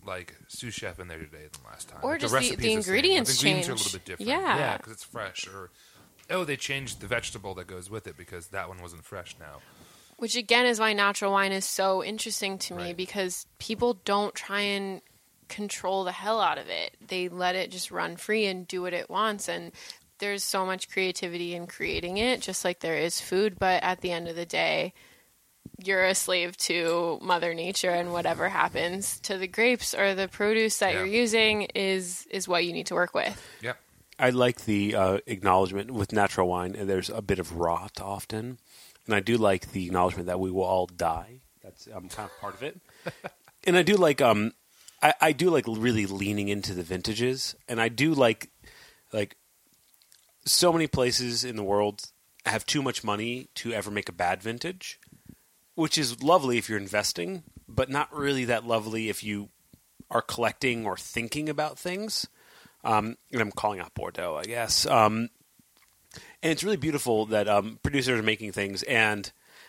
like sous chef in there today than last time. Or Like, just the- recipe's the same. ingredients The ingredients are a change. little bit different. Yeah. yeah, because it's fresh. Or oh, they changed the vegetable that goes with it because that one wasn't fresh now. Which again is why natural wine is so interesting to me Right. because people don't try and control the hell out of it. They let it just run free and do what it wants. And there's so much creativity in creating it, just like there is food. But at the end of the day, you're a slave to Mother Nature, and whatever happens to the grapes or the produce that Yeah. you're using is is what you need to work with. Yep. I like the uh, acknowledgement with natural wine, and there's a bit of rot often. And I do like the acknowledgement that we will all die. That's um, kind of part of it. And I do like, um, I, I do like really leaning into the vintages, and I do like, like, so many places in the world have too much money to ever make a bad vintage, which is lovely if you're investing, but not really that lovely if you are collecting or thinking about things. Um, and I'm calling out Bordeaux, I guess. Um, and it's really beautiful that um, producers are making things, and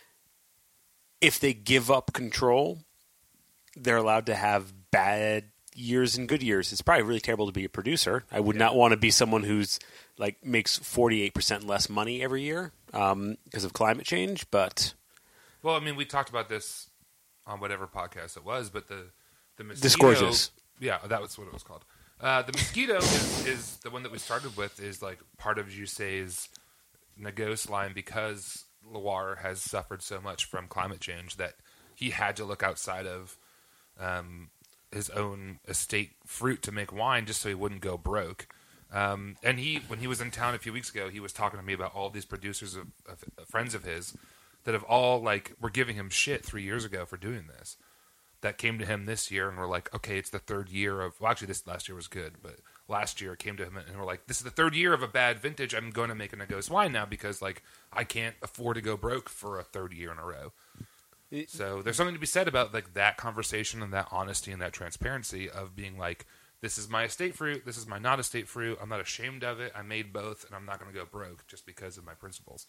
if they give up control, they're allowed to have bad years and good years. It's probably really terrible to be a producer. I would not want to be someone who's like makes forty-eight percent less money every year um, because of climate change. But Well, I mean, we talked about this on whatever podcast it was, but the the mosquito, Discourses. Yeah, that was what it was called. Uh, the mosquito is, is the one that we started with. Is like part of Jusse's Negos line because Loire has suffered so much from climate change that he had to look outside of um, his own estate fruit to make wine, just so he wouldn't go broke. Um, and he, when he was in town a few weeks ago, he was talking to me about all these producers of, of, of friends of his that have all like were giving him shit three years ago for doing this. That came to him this year and were like, okay, it's the third year of. Well, actually, this last year was good, but last year it came to him and we're like, this is the third year of a bad vintage. I'm going to make a Negos wine now because like I can't afford to go broke for a third year in a row. So there's something to be said about like that conversation and that honesty and that transparency of being like, this is my estate fruit, this is my not estate fruit. I'm not ashamed of it. I made both, and I'm not going to go broke just because of my principles.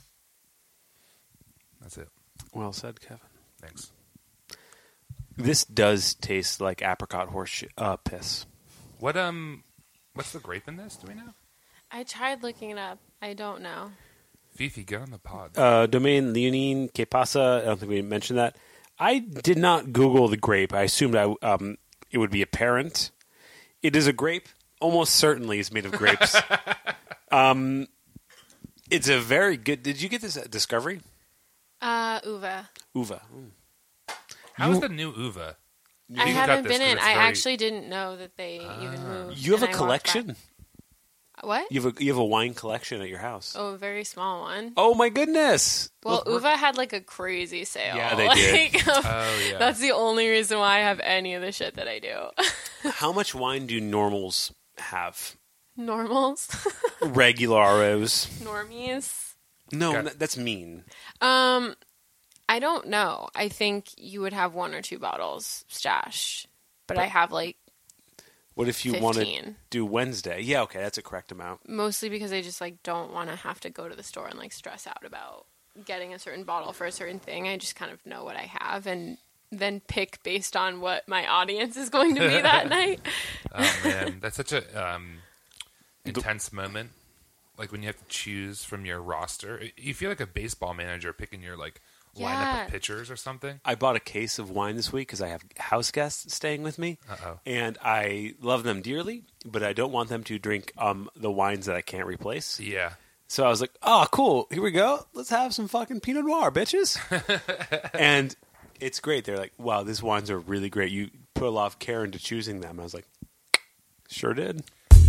That's it. well said, Kevin. Thanks. This does taste like apricot horse sh- uh, piss. What um, what's the grape in this? Do we know? I tried looking it up. I don't know. Fifi, get on the pod. Uh, Domaine Leonine Que Pasa. I don't think we mentioned that. I did not Google the grape. I assumed I, um, it would be apparent. It is a grape. Almost certainly is made of grapes. um, it's a very good. Did you get this at Discovery? Uh, Uva. Uva. Mm. How's the new Uva? I You haven't got this been 'cause in. it's I very- actually didn't know that they even moved. You have and a I walked collection. by. What? You have a you have a wine collection at your house. Oh, a very small one. Oh my goodness! Well, Look, Uva had like a crazy sale. Yeah, they did. Like, um, Oh yeah. That's the only reason why I have any of the shit that I do. how much wine do normals have? Normals, Regularos. normies. No, Okay. n- that's mean. Um, I don't know. I think you would have one or two bottles stash, but I have like What if you want to fifteen. do Wednesday? Yeah, okay, that's a correct amount. Mostly because I just like don't want to have to go to the store and like stress out about getting a certain bottle for a certain thing. I just kind of know what I have and then pick based on what my audience is going to be that night. Oh man, that's such a um, intense moment. Like when you have to choose from your roster, you feel like a baseball manager picking your like lineup Yeah. of pitchers or something. I bought a case of wine this week because I have house guests staying with me, Uh-oh. and I love them dearly, but I don't want them to drink um, the wines that I can't replace. Yeah. So I was like, "Oh, cool! Here we go. Let's have some fucking Pinot Noir, bitches." And it's great. They're like, "Wow, these wines are really great. You put a lot of care into choosing them." I was like, "Sure did."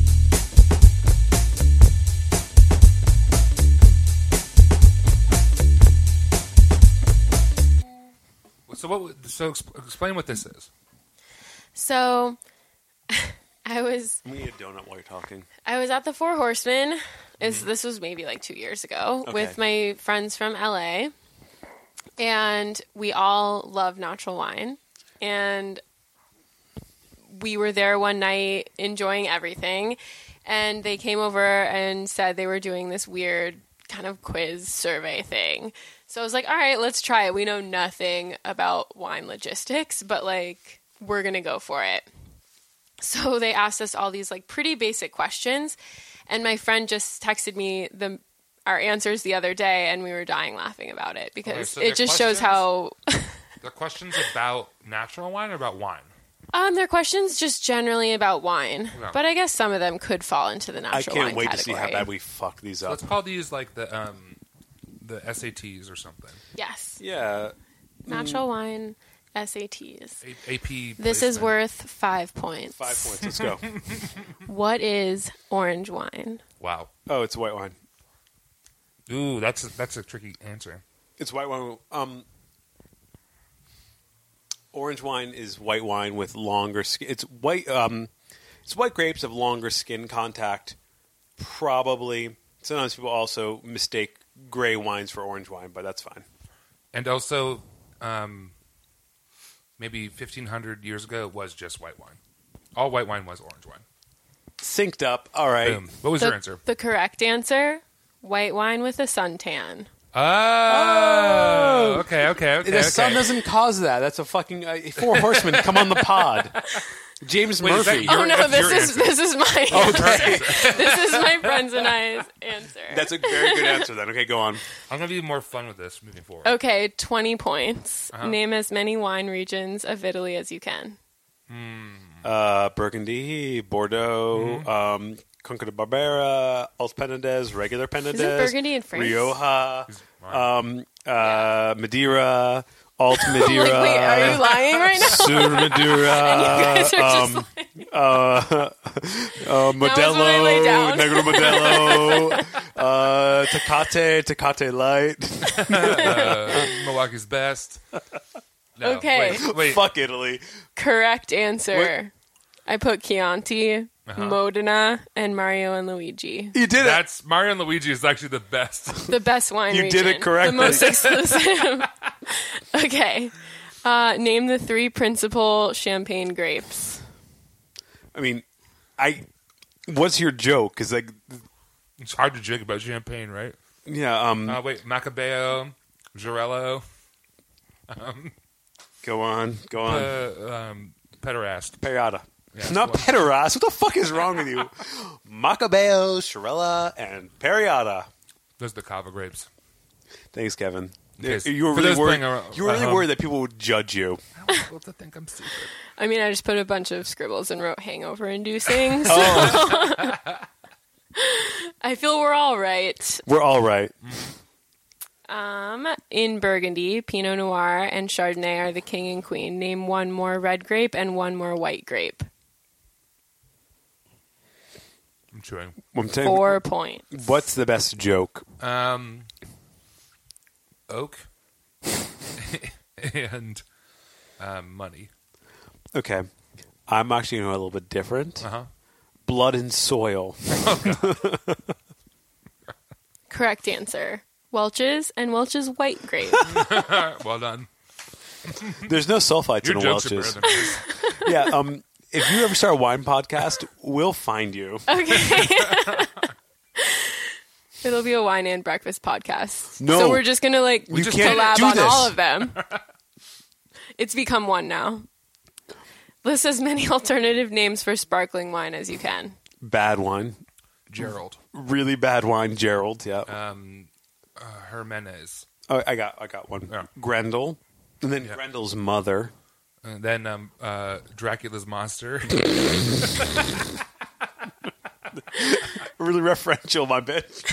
So what? So exp- explain what this is. So I was We need a donut while you're talking. I was at the Four Horsemen. Is this was maybe like two years ago Okay. with my friends from L A, and we all love natural wine, and we were there one night enjoying everything, and they came over and said they were doing this weird kind of quiz survey thing. So I was like, all right, let's try it. We know nothing about wine logistics, but like we're going to go for it. So they asked us all these like pretty basic questions. And my friend just texted me the our answers the other day, and we were dying laughing about it because Okay, so it they're just shows questions? how... The questions about natural wine or about wine? Um, they're questions just generally about wine, Yeah. but I guess some of them could fall into the I natural can't wine wait category. to see how bad we fuck these up. Let's call these like the um, the S A Ts or something. Yes, Yeah. natural wine S A Ts. A- AP. This is placement. worth five points. Five points. Let's go. What is orange wine? Wow. Oh, it's white wine. Ooh, that's a, that's a tricky answer. It's white wine. Um, orange wine is white wine with longer skin. It's white. Um, it's white grapes of longer skin contact. Probably. Sometimes people also mistake gray wines for orange wine, but that's fine. And also, um, maybe fifteen hundred years ago it was just white wine. All white wine was orange wine. Synced up. All right. Boom. What was the, your answer? The correct answer: white wine with a suntan. Oh, okay, okay, okay. The okay. sun doesn't cause that. That's a fucking uh, four horsemen come on the pod. James Wait, is that Murphy. your- Oh no, that's this your is answer. this is my Okay. answer. This is my friends and I's answer. That's a very good answer then. Okay, go on. I'm gonna be more fun with this moving forward. Okay, twenty points. Uh-huh. Name as many wine regions of Italy as you can. Uh, Burgundy, Bordeaux, um, Conca de Barbera, Alt Penedès, regular Penedès. Isn't Burgundy in France? Rioja, Wow. um, uh, Madeira, Alt Madeira. Like, wait, are you lying right now? Sur Madeira, And you guys are just um, like, uh, uh, when I lay Modelo, down. Negro Modelo, uh, Tecate, Tecate Light. Uh, Milwaukee's best. No, Okay. Wait, wait. Fuck Italy. correct answer. I put Chianti, Uh-huh. Modena, and Mario and Luigi. You did it. That's Mario and Luigi is actually the best. The best wine You region. did it correctly. The most exclusive. Okay. Uh, name the three principal champagne grapes. I mean, I. What's your joke? Because like, It's hard to joke about champagne, right? yeah. Um, Uh, wait, Macabeo, Girello, um, go on, go on. uh, um, Pederast. Periada. Yeah, Not well- pederast. What the fuck is wrong with you? Macabeo, Shirella, and Periada. Those are the cava grapes. Thanks, Kevin. case- You were for really those worried. playing ar- You were really at home. worried that people would judge you. I don't want people to think I'm stupid. I mean, I just put a bunch of scribbles and wrote hangover inducing. So Oh, I feel we're all right. we're all right. Um, in Burgundy, Pinot Noir and Chardonnay are the king and queen. Name one more red grape and one more white grape. I'm chewing. I'm saying, Four points. what's the best joke? Um, oak and um, money. Okay, I'm actually going to go a little bit different. Uh huh. Blood and soil. Correct answer. Welch's and Welch's white grape. Well done. There's no sulfites Your in a jokes are Welch's. better than mine. Yeah. Um. If you ever start a wine podcast, we'll find you. Okay. It'll be a wine and breakfast podcast. No. So we're just going to like We just can't collab do on this. all of them. It's become one now. List as many alternative names for sparkling wine as you can. Bad wine. Gerald. Really bad wine, Gerald. Yeah. Um, uh, Jimenez. Oh, I got I got one. Yeah. Grendel. And then Yeah. Grendel's mother. And then um, uh, Dracula's monster. Really referential, my bitch.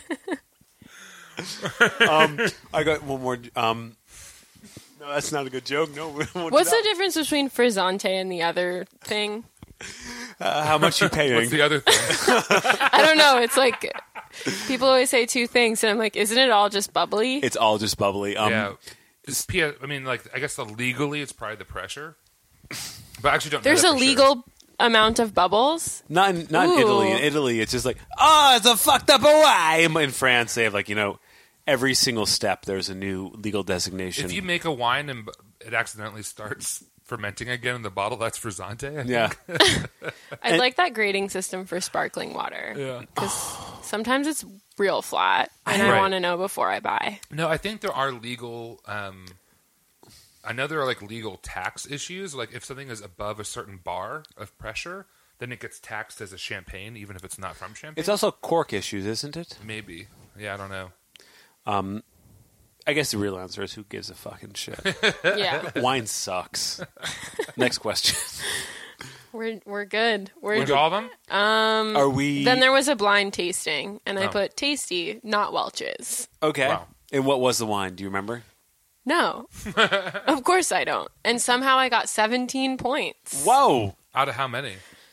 um, I got one more. Um, no, that's not a good joke. No. we won't do What's the that. difference between frizzante and the other thing? Uh, how much you What's paying? the other thing? I don't know. It's like people always say two things, and I'm like, isn't it all just bubbly? It's all just bubbly. Um, yeah. It's P- I mean, like, I guess the legally it's probably the pressure. But I actually don't know There's that a for sure. legal amount of bubbles. Not in, not in Ooh. Italy. In Italy, it's just like, oh, it's a fucked up wine. In France, they have like, you know, every single step there's a new legal designation. If you make a wine and b- it accidentally starts fermenting again in the bottle, that's frizzante. I yeah. think. I'd And- like that grading system for sparkling water. Yeah. Because sometimes it's real flat, and I Right. want to know before I buy. No, I think there are legal um, I know there are like legal tax issues. Like if something is above a certain bar of pressure, then it gets taxed as a champagne, even if it's not from champagne. It's also cork issues, isn't it? Maybe. Yeah, I don't know. Um, I guess the real answer is who gives a fucking shit. Yeah, Wine sucks. Next question. we're we're good. We're With all of them? um. Are we Then there was a blind tasting, and I Oh. put tasty, not Welch's. okay? Wow. And what was the wine? Do you remember? No, of course I don't. And somehow I got seventeen points. Whoa! Out of how many?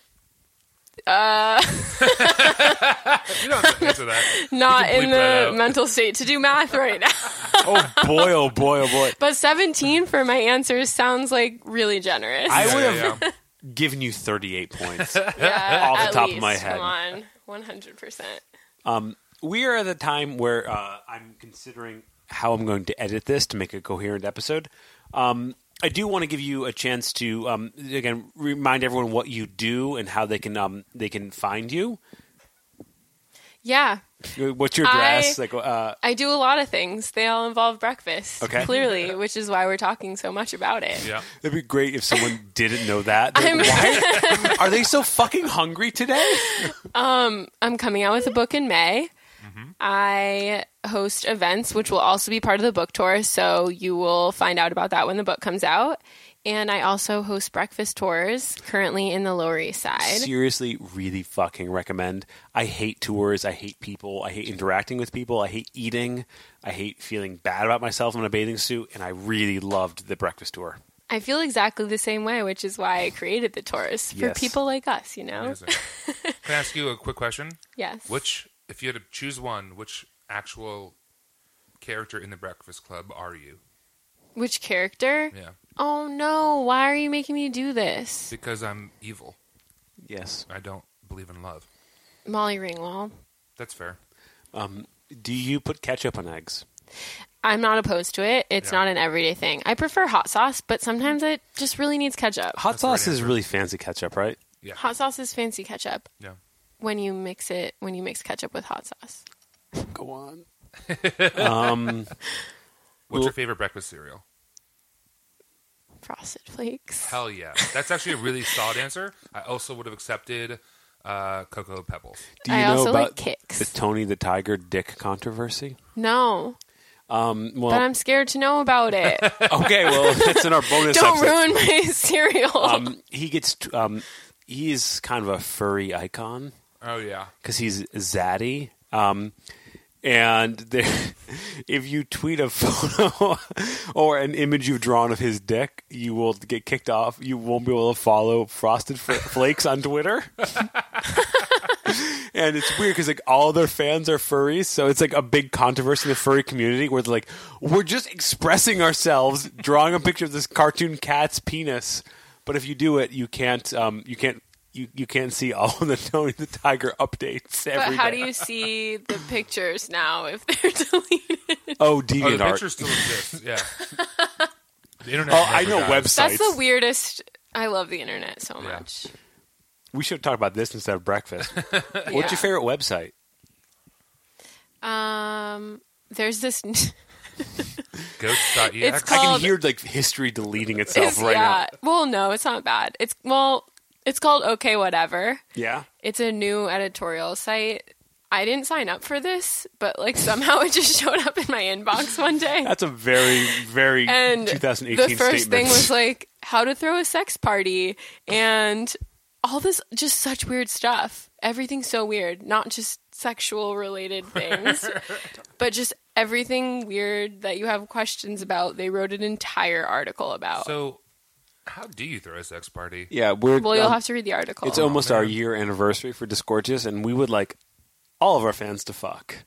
Uh, You don't have to answer that. not You can in bleep that the out. mental state to do math right now. Oh boy! Oh boy! Oh boy! But seventeen for my answers sounds like really generous. I Yeah, would yeah, have yeah. given you thirty-eight points. yeah, off the at top of least. my head. Come on, one hundred percent. Um, we are at the time where uh, I'm considering how I'm going to edit this to make a coherent episode. Um, I do want to give you a chance to um, again remind everyone what you do and how they can um, they can find you. Yeah, What's your address? I- like, uh, I do a lot of things. They all involve breakfast. Okay. Clearly, which is why we're talking so much about it. Yeah. it'd be great if someone didn't know that. They're I'm- like, Why are they so fucking hungry today? I'm coming out with a book in May. Mm-hmm. I host events, which will also be part of the book tour, so you will find out about that when the book comes out. And I also host breakfast tours currently in the Lower East Side. Seriously, really fucking recommend. I hate tours. I hate people. I hate interacting with people. I hate eating. I hate feeling bad about myself in a bathing suit. And I really loved the breakfast tour. I feel exactly the same way, which is why I created the tours for Yes. people like us, you know? Amazing. Can I ask you a quick question? Yes. Which, if you had to choose one, which actual character in the Breakfast Club are you? Which character? Yeah. Oh no, why are you making me do this? Because I'm evil. Yes. I don't believe in love. Molly Ringwald. That's fair. Um, do you put ketchup on eggs? I'm not opposed to it. It's Yeah. not an everyday thing. I prefer hot sauce, but sometimes it just really needs ketchup. Hot That's the right sauce is answer. really fancy ketchup, right? Yeah. Hot sauce is fancy ketchup Yeah. when you mix it when you mix ketchup with hot sauce. Go on. um, What's your favorite breakfast cereal? Frosted Flakes. Hell yeah. That's actually a really solid answer. I also would have accepted uh, Cocoa Pebbles. do you I know also about like Kix. the Tony the Tiger dick controversy? No, Um, well, but I'm scared to know about it. okay, well, that's in our bonus Don't episode. ruin my cereal. Um, he gets. t- Um, he is kind of a furry icon Oh, yeah. because he's zaddy. Um, and there, if you tweet a photo or an image you've drawn of his dick, you will get kicked off. You won't be able to follow Frosted F- Flakes on Twitter. And it's weird because like all their fans are furries, so it's like a big controversy in the furry community where they're like, we're just expressing ourselves, drawing a picture of this cartoon cat's penis. But if you do it, you can't. Um, you can't. You, you can't see all of the Tony the Tiger updates but every how day. do you see the pictures now if they're deleted? Oh, Oh, the DeviantArt. picture still exists. Yeah. The internet. Oh, I never know dies. websites. That's the weirdest. I love the internet so Yeah. much. We should talk about this instead of breakfast. What's Yeah. your favorite website? Um, there's this. Goats.ex. It's I called- can hear like history deleting itself It's- right yeah. now. Well, no, it's not bad. It's well, it's called Okay Whatever. Yeah. It's a new editorial site. I didn't sign up for this, but like somehow it just showed up in my inbox one day. That's a very, very And twenty eighteen the first statement. thing was like how to throw a sex party and all this just such weird stuff. Everything's so weird, not just sexual related things, but just everything weird that you have questions about. They wrote an entire article about. So, how do you throw a sex party? yeah, we're. well, you'll um, have to read the article. It's almost our man. year anniversary for Discordius, and we would like all of our fans to fuck.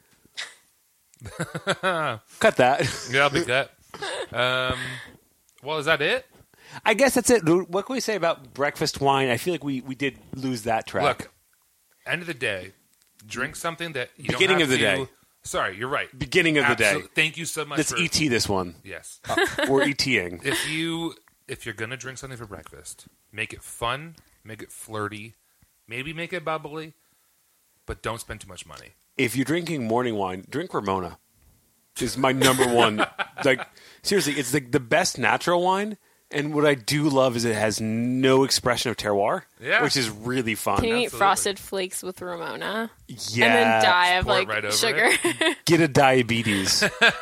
Cut that. Yeah, I'll be that. Um, well, is that it? I guess that's it. dude. What can we say about breakfast wine? I feel like we, we did lose that track. Look, end of the day, drink something that you Beginning don't have of the to- day. Sorry, you're right. Beginning of the day. Absol- Thank you so much. Let's for, E T this one. Yes. We're ETing. If you if you're gonna drink something for breakfast, make it fun, make it flirty, maybe make it bubbly, but don't spend too much money. If you're drinking morning wine, drink Ramona. is my number one. Like seriously, it's the the best natural wine. And what I do love is it has no expression of terroir, Yeah. which is really fun. Can you eat Absolutely. frosted flakes with Ramona? Yeah, And then die of Pour it like right over sugar. get a diabetes.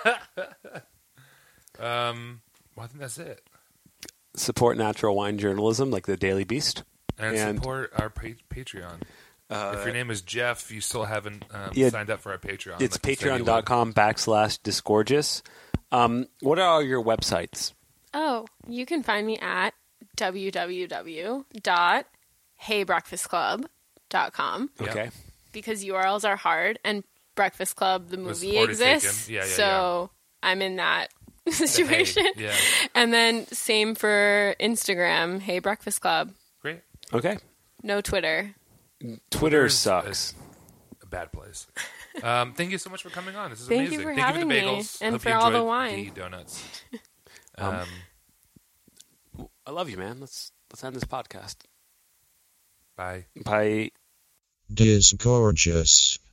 Um, well, I think that's it. Support natural wine journalism like the Daily Beast. And, And- support our pa- Patreon. Uh, if your name is Jeff, you still haven't um, Yeah, signed up for our Patreon. It's like you said you would. patreon.com backslash disgorgeous. Um, what are your websites? Oh, you can find me at w w w dot hey breakfast club dot com Yep. Okay. because U R Ls are hard and Breakfast Club the Was movie already exists. taken. Yeah, yeah, so I'm in that The Hey, situation. Yeah, And then same for Instagram, Hey Breakfast Club. great. Okay. No Twitter. Twitter Twitter's sucks. A bad place. Um, thank you so much for coming on. This is Thank you amazing. for thank having you me, for the bagels. and Hope for you all the enjoyed wine. The donuts. Um, Um, I love you, man. Let's let's end this podcast. bye. Bye. Disgorgeous.